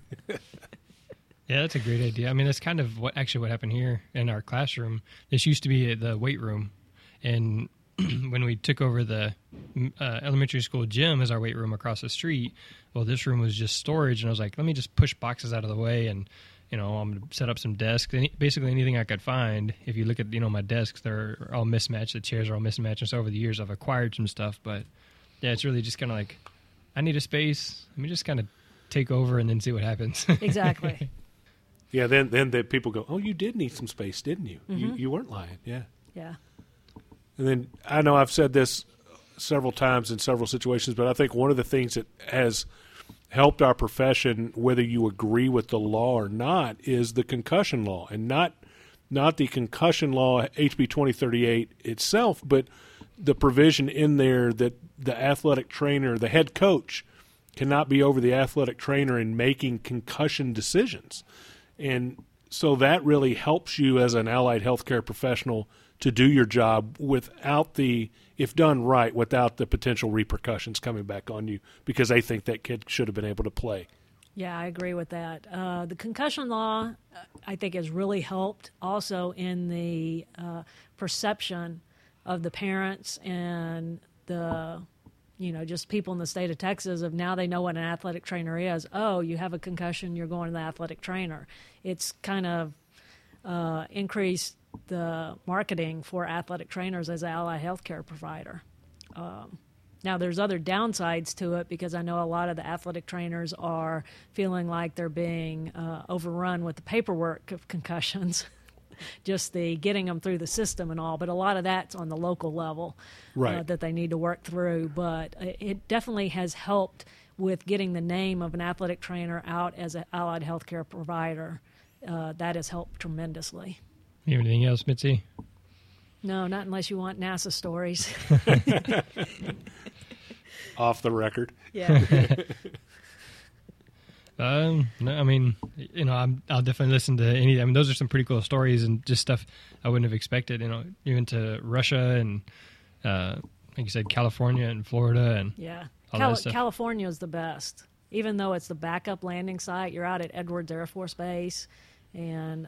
Yeah, that's a great idea. I mean, that's kind of what happened here in our classroom. This used to be the weight room, and when we took over the elementary school gym as our weight room across the street, well, this room was just storage, and I was like, let me just push boxes out of the way, and I'm going to set up some desks. Basically anything I could find. If you look at my desks, they're all mismatched. The chairs are all mismatched. And so over the years, I've acquired some stuff, but yeah, it's really just kind of like, I need a space. Let me just kind of take over and then see what happens. Exactly. Yeah, then the people go, oh, you did need some space, didn't you? You weren't lying. Yeah. Yeah. And then I know I've said this several times in several situations, but I think one of the things that has helped our profession, whether you agree with the law or not, is the concussion law, and not the concussion law HB 2038 itself, but the provision in there that the athletic trainer, the head coach, cannot be over the athletic trainer in making concussion decisions. And so that really helps you as an allied healthcare professional to do your job without if done right, without the potential repercussions coming back on you because they think that kid should have been able to play. Yeah, I agree with that. The concussion law, I think, has really helped also in the perception of the parents and the, just people in the state of Texas of now they know what an athletic trainer is. Oh, you have a concussion, you're going to the athletic trainer. It's kind of increased the marketing for athletic trainers as an allied healthcare provider. Now, there's other downsides to it because I know a lot of the athletic trainers are feeling like they're being overrun with the paperwork of concussions, just the getting them through the system and all. But a lot of that's on the local level Right. that they need to work through. But it definitely has helped with getting the name of an athletic trainer out as an allied healthcare provider. That has helped tremendously. You have anything else, Mitzi? No, not unless you want NASA stories. Off the record. Yeah. No, I mean, I'll definitely listen to any. I mean, those are some pretty cool stories and just stuff I wouldn't have expected. Even to Russia and, like you said, California and Florida and Yeah. all that stuff. California is the best. Even though it's the backup landing site, you're out at Edwards Air Force Base, and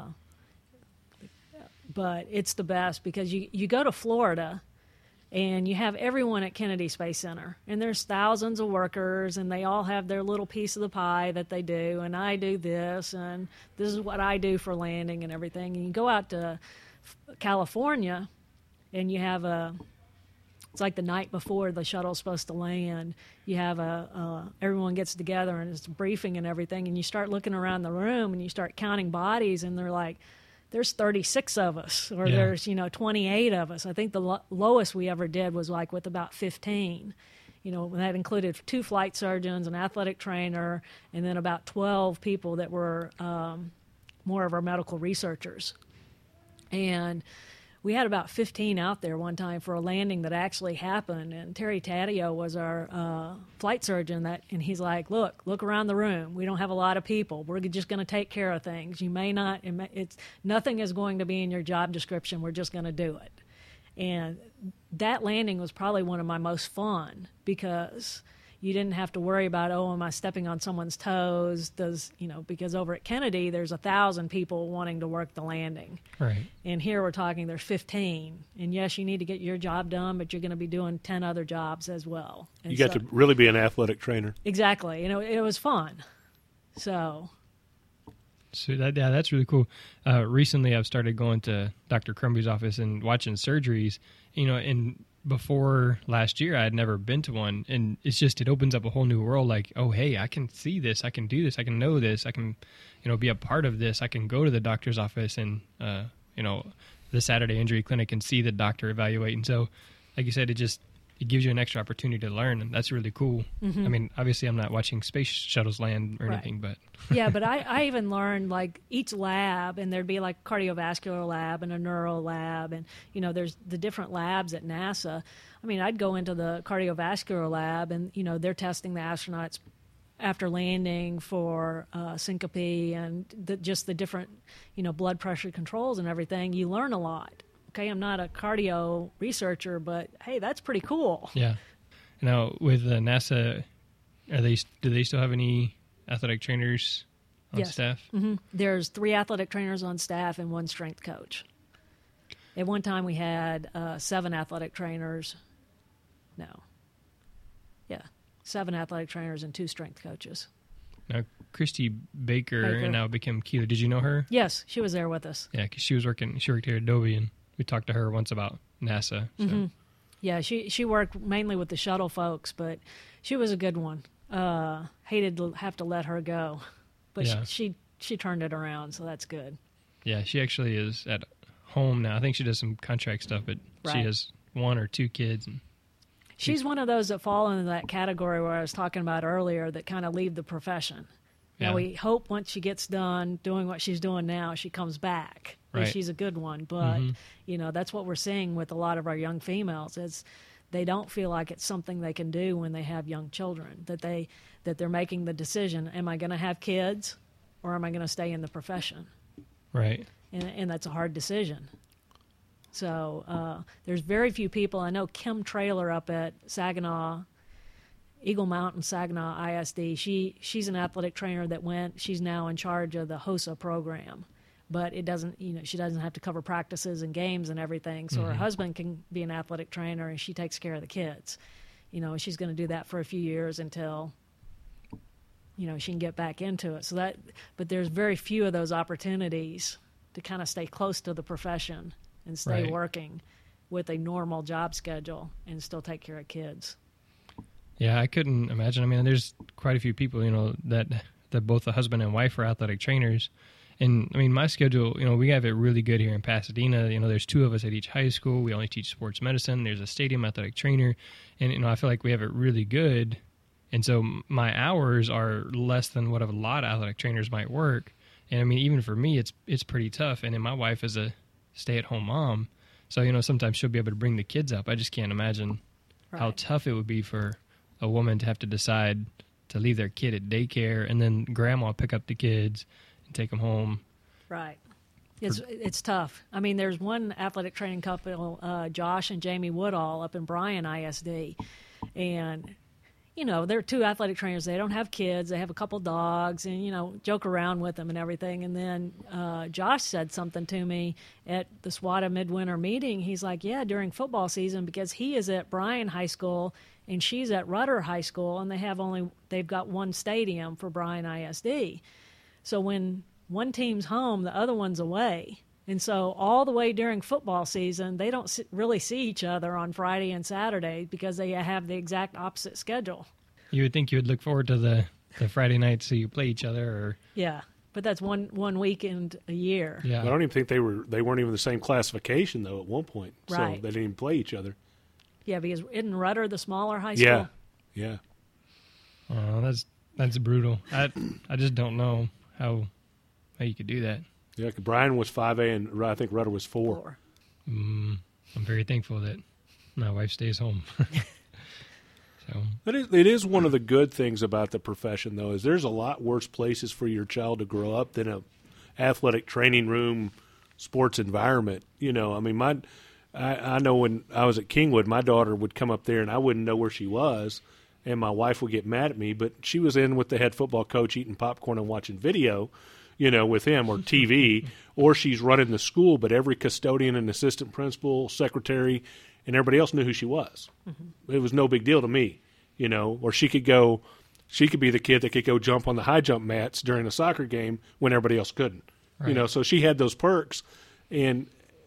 but it's the best because you go to Florida and you have everyone at Kennedy Space Center, and there's thousands of workers, and they all have their little piece of the pie that they do, and I do this, and this is what I do for landing and everything. And you go out to California, and you have it's like the night before the shuttle's supposed to land. You have everyone gets together and it's briefing and everything, and you start looking around the room and you start counting bodies, and they're like, there's 36 of us, or there's 28 of us. I think the lowest we ever did was like with about 15. That included 2 flight surgeons, an athletic trainer, and then about 12 people that were more of our medical researchers. And we had about 15 out there one time for a landing that actually happened, and Terry Taddeo was our flight surgeon. And he's like, look around the room. We don't have a lot of people. We're just going to take care of things. You may not. Nothing is going to be in your job description. We're just going to do it. And that landing was probably one of my most fun because you didn't have to worry about, am I stepping on someone's toes? Because over at Kennedy, there's 1,000 people wanting to work the landing. Right. And here we're talking there's 15. And yes, you need to get your job done, but you're going to be doing 10 other jobs as well. And You got to really be an athletic trainer. Exactly. It was fun. So that's really cool. Recently, I've started going to Dr. Crumby's office and watching surgeries, and before last year, I had never been to one, and it opens up a whole new world. Like, oh, hey, I can see this, I can do this, I can know this, I can, be a part of this. I can go to the doctor's office and, the Saturday injury clinic and see the doctor evaluate. And so, like you said, it it gives you an extra opportunity to learn, and that's really cool. I mean, obviously I'm not watching space shuttles land or Right. anything, but Yeah, but I even learned like each lab, and there'd be like cardiovascular lab and a neuro lab, and there's the different labs at NASA. I mean, I'd go into the cardiovascular lab, and they're testing the astronauts after landing for syncope and just the different blood pressure controls and everything. You learn a lot. Okay, I'm not a cardio researcher, but hey, that's pretty cool. yeah. Now with NASA, do they still have any athletic trainers on Yes. staff? There's 3 athletic trainers on staff and 1 strength coach. At one time, we had 7 athletic trainers. No. Yeah, 7 athletic trainers and 2 strength coaches. Now Christy Baker, Baker. now became Keeler. Did you know her? Yes, she was there with us. Yeah, because she worked here at Adobe, and we talked to her once about NASA. So. Yeah, she worked mainly with the shuttle folks, but she was a good one. Hated to have to let her go, but Yeah. she turned it around, so that's good. Yeah, she actually is at home now. I think she does some contract stuff, but she Right. has 1 or 2 kids. And She's one of those that fall into that category where I was talking about earlier that kind of leave the profession. Yeah. Now, we hope once she gets done doing what she's doing now, she comes back. And Right. she's a good one. But, that's what we're seeing with a lot of our young females is they don't feel like it's something they can do when they have young children, that they're making the decision, am I going to have kids or am I going to stay in the profession? right. And that's a hard decision. So there's very few people. I know Kim Traylor up at Saginaw, Eagle Mountain, Saginaw ISD. She's an athletic trainer that she's now in charge of the HOSA program. But it doesn't, she doesn't have to cover practices and games and everything. So her husband can be an athletic trainer, and she takes care of the kids. She's going to do that for a few years until she can get back into it. But there's very few of those opportunities to kind of stay close to the profession and stay Right. working with a normal job schedule and still take care of kids. Yeah, I couldn't imagine. I mean, there's quite a few people, that both the husband and wife are athletic trainers. And I mean, my schedule, we have it really good here in Pasadena. There's 2 of us at each high school. We only teach sports medicine. There's a stadium athletic trainer. And, I feel like we have it really good. And so my hours are less than what a lot of athletic trainers might work. And I mean, even for me, it's pretty tough. And then my wife is a stay-at-home mom. So, sometimes she'll be able to bring the kids up. I just can't imagine how Right. tough it would be for a woman to have to decide to leave their kid at daycare and then grandma pick up the kids and take them home. Right. It's tough. I mean, there's one athletic training couple, Josh and Jamie Woodall up in Bryan ISD, and they're 2 athletic trainers. They don't have kids. They have a couple dogs, and joke around with them and everything. And then Josh said something to me at the SWATA midwinter meeting. He's like, "Yeah, during football season, because he is at Bryan High School and she's at Rudder High School, and they've got 1 stadium for Bryan ISD. So when one team's home, the other one's away." And so all the way during football season, they don't really see each other on Friday and Saturday because they have the exact opposite schedule. You would think you would look forward to the Friday nights so you play each other, or Yeah, but that's one weekend a year. yeah. I don't even think they weren't even the same classification though at one point. So Right. they didn't even play each other. Yeah, because isn't Rudder the smaller high school? Yeah. Yeah. Oh, that's brutal. I just don't know how you could do that. Yeah, 'cause Brian was 5A and I think Rudder was 4. I'm very thankful that my wife stays home. So It is one of the good things about the profession, though, is there's a lot worse places for your child to grow up than a athletic training room, sports environment. I mean, I know when I was at Kingwood, my daughter would come up there and I wouldn't know where she was, and my wife would get mad at me, but she was in with the head football coach eating popcorn and watching video, with him, or TV, or she's running the school, but every custodian and assistant principal, secretary, and everybody else knew who she was. It was no big deal to me, or she could be the kid that could go jump on the high jump mats during a soccer game when everybody else couldn't, Right. so she had those perks and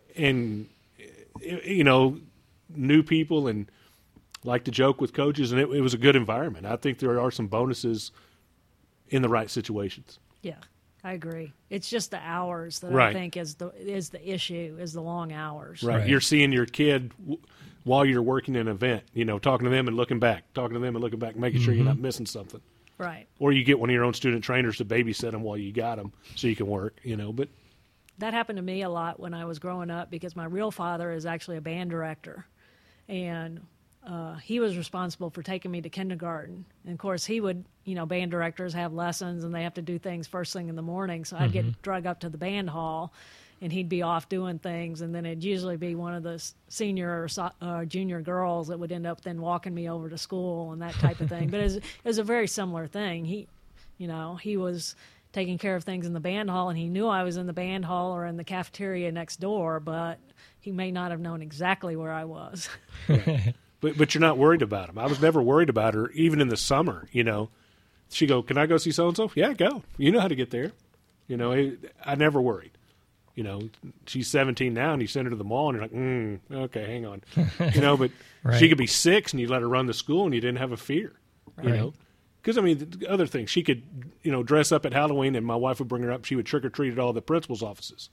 knew people and liked to joke with coaches, and it was a good environment. I think there are some bonuses in the right situations. Yeah, I agree. It's just the hours that I Right. think is the issue, is the long hours. Right. Right. You're seeing your kid while you're working an event, talking to them and looking back, making sure you're not missing something. Right. Or you get one of your own student trainers to babysit them while you got them so you can work, but That happened to me a lot when I was growing up because my real father is actually a band director. And he was responsible for taking me to kindergarten. And, of course, he would, band directors have lessons and they have to do things first thing in the morning. So I'd get drug up to the band hall and he'd be off doing things. And then it'd usually be one of the senior or junior girls that would end up then walking me over to school and that type of thing. But it was a very similar thing. He was taking care of things in the band hall, and he knew I was in the band hall or in the cafeteria next door, but he may not have known exactly where I was. But you're not worried about him. I was never worried about her, even in the summer. She go, "Can I go see so and so?" Yeah, go. You know how to get there. I never worried. She's 17 now, and you send her to the mall, and you're like, okay, hang on. But Right. she could be 6, and you let her run the school, and you didn't have a fear. Right. Because, the other thing, she could, dress up at Halloween, and my wife would bring her up. She would trick-or-treat at all the principal's offices.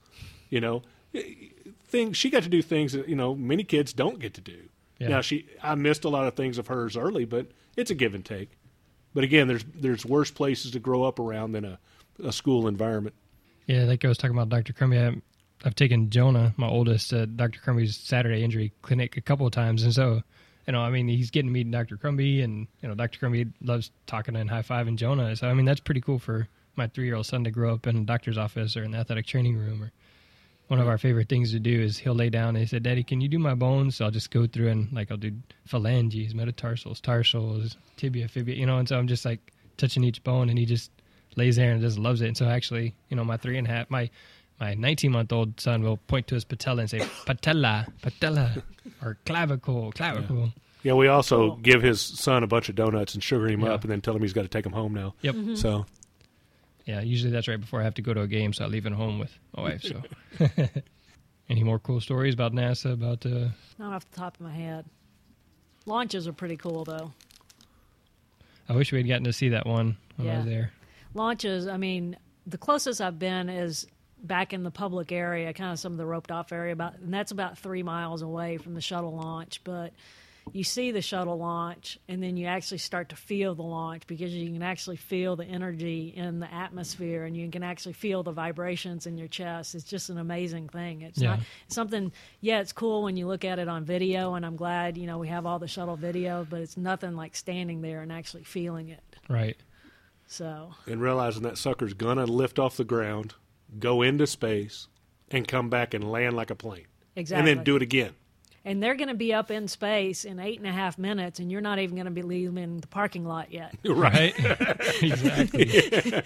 She got to do things that, many kids don't get to do. Yeah. Now, I missed a lot of things of hers early, but it's a give and take. But again, there's worse places to grow up around than a school environment. Yeah, like I was talking about Dr. Crumby, I've taken Jonah, my oldest, to Dr. Crumby's Saturday injury clinic a couple of times. And so, he's getting to meet Dr. Crumby, and, Dr. Crumby loves talking and high-fiving Jonah. So, that's pretty cool for my 3-year-old son to grow up in a doctor's office or in the athletic training room. Or one of our favorite things to do is he'll lay down and he said, "Daddy, can you do my bones?" So I'll just go through and, I'll do phalanges, metatarsals, tarsals, tibia, fibia, and so I'm just, touching each bone, and he just lays there and just loves it. And so actually, my 3.5, my 19-month-old son will point to his patella and say, patella, or clavicle. Yeah, we also give his son a bunch of donuts and sugar him Yeah. up and then tell him he's got to take them home now. Yep. So, Yeah, usually that's right before I have to go to a game, so I leave it home with my wife. So, any more cool stories about NASA? Not off the top of my head. Launches are pretty cool, though. I wish we had gotten to see that one when I was there. Launches, the closest I've been is back in the public area, kind of some of the roped off area, and that's about 3 miles away from the shuttle launch. But you see the shuttle launch, and then you actually start to feel the launch because you can actually feel the energy in the atmosphere, and you can actually feel the vibrations in your chest. It's just an amazing thing. It's not something. Yeah, it's cool when you look at it on video, and I'm glad we have all the shuttle video, but it's nothing like standing there and actually feeling it. Right. So. And realizing that sucker's gonna lift off the ground, go into space, and come back and land like a plane. Exactly. And then do it again. And they're going to be up in space in 8.5 minutes, and you're not even going to be leaving the parking lot yet. Right. Exactly.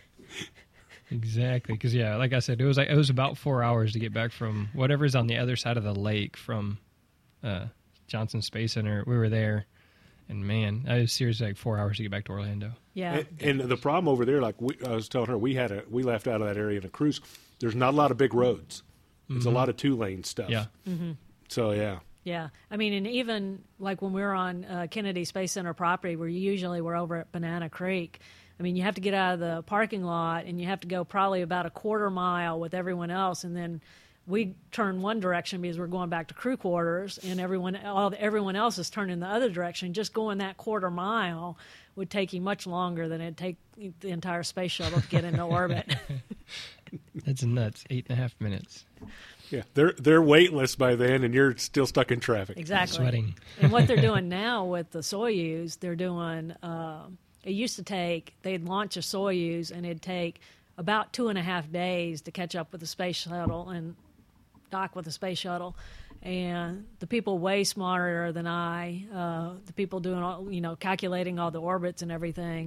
Exactly. Because like I said, it was about 4 hours to get back from whatever's on the other side of the lake from Johnson Space Center. We were there, and man, it was seriously 4 hours to get back to Orlando. Yeah. And the problem over there, I was telling her, we left out of that area in a cruise. There's not a lot of big roads. It's a lot of 2-lane stuff. Yeah. Mm-hmm. So, yeah. Yeah. And even like when we were on Kennedy Space Center property, where we're over at Banana Creek, you have to get out of the parking lot, and you have to go probably about a quarter mile with everyone else, and then we turn one direction because we're going back to crew quarters, and everyone else is turning the other direction. Just going that quarter mile would take you much longer than it'd take the entire space shuttle to get into orbit. That's nuts. 8.5 minutes. Yeah, they're weightless by then, and you're still stuck in traffic. Exactly. Sweating. And what they're doing now with the Soyuz, they're doing. It used to they'd launch a Soyuz, and it'd take about 2.5 days to catch up with the space shuttle and dock with the space shuttle. And the people way smarter than I, the people doing all, calculating all the orbits and everything,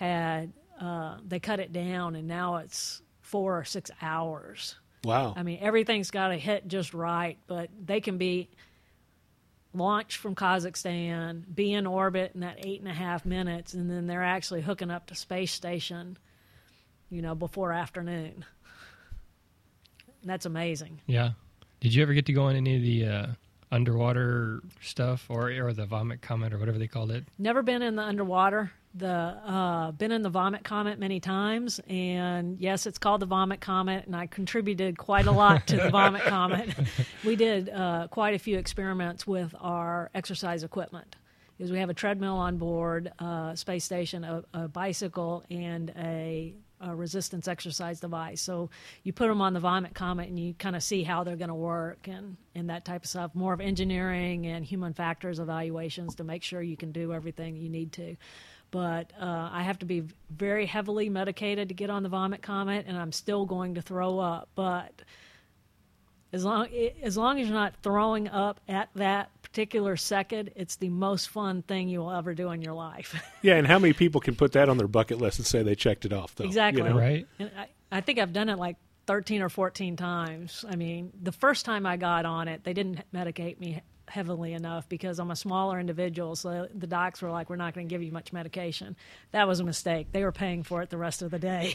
they cut it down, and now it's 4 or 6 hours. Wow. Everything's got to hit just right, but they can be launched from Kazakhstan, be in orbit in that 8.5 minutes, and then they're actually hooking up to space station, before afternoon. That's amazing. Yeah. Did you ever get to go on any of the underwater stuff or the Vomit Comet or whatever they called it? Never been in the underwater. been in the Vomit Comet many times, and yes, it's called the Vomit Comet, and I contributed quite a lot to the Vomit Comet. We did quite a few experiments with our exercise equipment, because we have a treadmill on board, space station, a bicycle, and a resistance exercise device. So you put them on the Vomit Comet and you kind of see how they're going to work and that type of stuff. More of engineering and human factors evaluations to make sure you can do everything you need to. But I have to be very heavily medicated to get on the Vomit Comet, and I'm still going to throw up. But as long as you're not throwing up at that particular second, it's the most fun thing you will ever do in your life. Yeah, and how many people can put that on their bucket list and say they checked it off, though? Exactly. You know? Right. And I think I've done it like 13 or 14 times. I mean, the first time I got on it, they didn't medicate me heavily enough because I'm a smaller individual, so the docs were like, we're not going to give you much medication. That was a mistake. They were paying for it the rest of the day.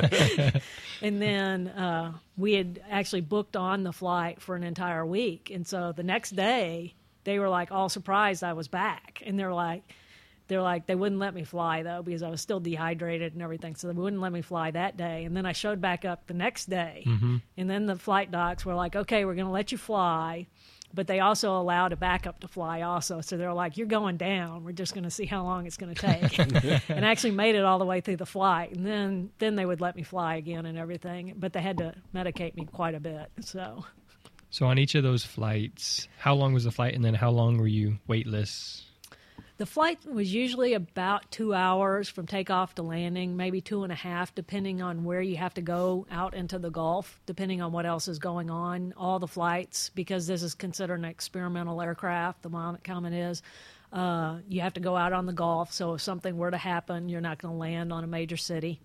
And then we had actually booked on the flight for an entire week, and so the next day they were like all surprised I was back, and they're like they wouldn't let me fly though because I was still dehydrated and everything, so they wouldn't let me fly that day. And then I showed back up the next day, and then the flight docs were like, okay, we're going to let you fly, but they also allowed a backup to fly also. So they're like, you're going down. We're just going to see how long it's going to take. And I actually made it all the way through the flight. And then they would let me fly again and everything. But they had to medicate me quite a bit. So on each of those flights, how long was the flight, and then how long were you weightless? the flight was usually about 2 hours from takeoff to landing, maybe 2.5, depending on where you have to go out into the Gulf, depending on what else is going on. All the flights, because this is considered an experimental aircraft, the Vomit Comet is, you have to go out on the Gulf. So if something were to happen, you're not going to land on a major city.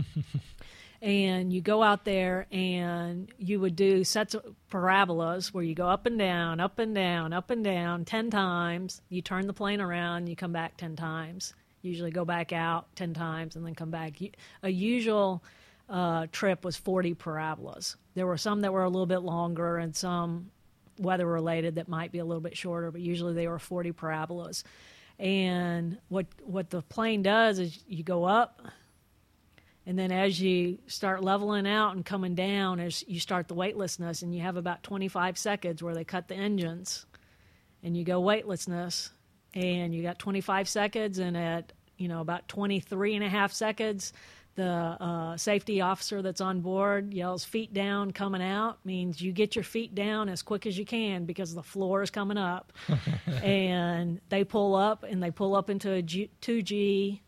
And you go out there and you would do sets of parabolas where you go up and down, up and down, up and down 10 times. You turn the plane around, you come back 10 times. Usually go back out 10 times and then come back. A usual trip was 40 parabolas. There were some that were a little bit longer and some weather-related that might be a little bit shorter, but usually they were 40 parabolas. And what the plane does is you go up, and then as you start leveling out and coming down, as you start the weightlessness, and you have about 25 seconds where they cut the engines, and you go weightlessness, and you got 25 seconds, and at about 23 and a half seconds, the safety officer that's on board yells, "Feet down, coming out," means you get your feet down as quick as you can because the floor is coming up. And they pull up, and they pull up into a 2G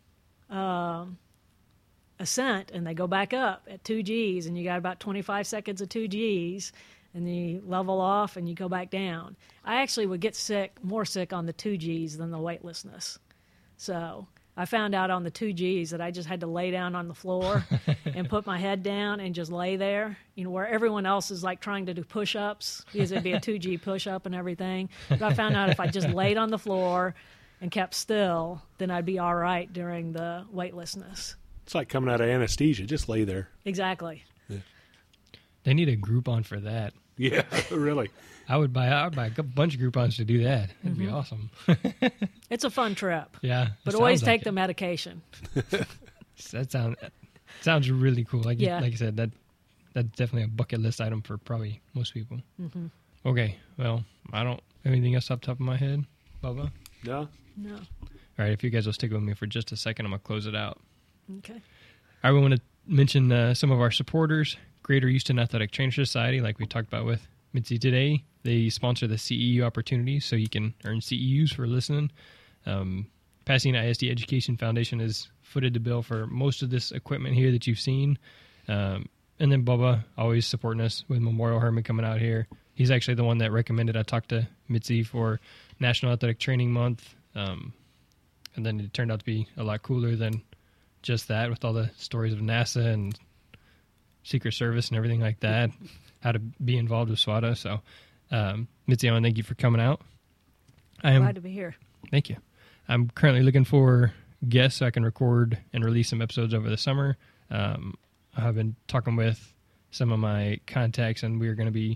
ascent, and they go back up at 2Gs, and you got about 25 seconds of 2Gs, and then you level off and you go back down. I actually would get more sick on the 2Gs than the weightlessness. So I found out on the 2Gs that I just had to lay down on the floor and put my head down and just lay there, where everyone else is like trying to do push-ups because it'd be a 2G push-up and everything. But I found out if I just laid on the floor and kept still, then I'd be all right during the weightlessness. It's like coming out of anesthesia. Just lay there. Exactly. Yeah. They need a Groupon for that. Yeah, really. I would buy a bunch of Groupons to do that. It'd be awesome. It's a fun trip. Yeah. But always take the medication. That sounds really cool. Like Yeah. like I said, that's definitely a bucket list item for probably most people. Mm-hmm. Okay. Well, I don't have anything else off the top of my head. Bubba? No. No. All right. If you guys will stick with me for just a second, I'm going to close it out. Okay. I want to mention some of our supporters. Greater Houston Athletic Trainer Society, like we talked about with Mitzi today. They sponsor the CEU opportunities, so you can earn CEUs for listening. Pasadena ISD Education Foundation has footed the bill for most of this equipment here that you've seen. And then Bubba, always supporting us with Memorial Hermann coming out here. He's actually the one that recommended I talk to Mitzi for National Athletic Training Month. And then it turned out to be a lot cooler than just that, with all the stories of NASA and Secret Service and everything like that, how to be involved with SWATA. So, Mitzi, I want to thank you for coming out. Glad to be here. Thank you. I'm currently looking for guests so I can record and release some episodes over the summer. I've been talking with some of my contacts, and we're going to be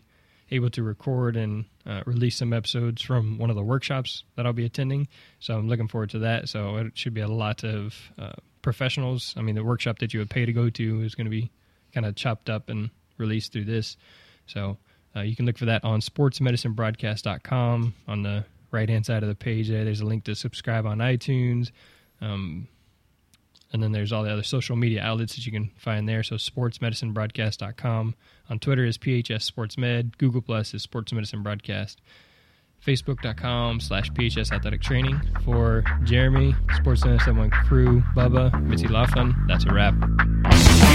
able to record and release some episodes from one of the workshops that I'll be attending. So I'm looking forward to that. So it should be a lot of professionals. I mean, the workshop that you would pay to go to is going to be kind of chopped up and released through this. So you can look for that on sportsmedicinebroadcast.com. On the right-hand side of the page there's a link to subscribe on iTunes. And then there's all the other social media outlets that you can find there. So sportsmedicinebroadcast.com. On Twitter is PHS SportsMed. Google Plus is Sports Medicine Broadcast. Facebook.com/PHS Athletic Training. For Jeremy, Sports 971 crew, Bubba, Mitzi Laughlin, that's a wrap.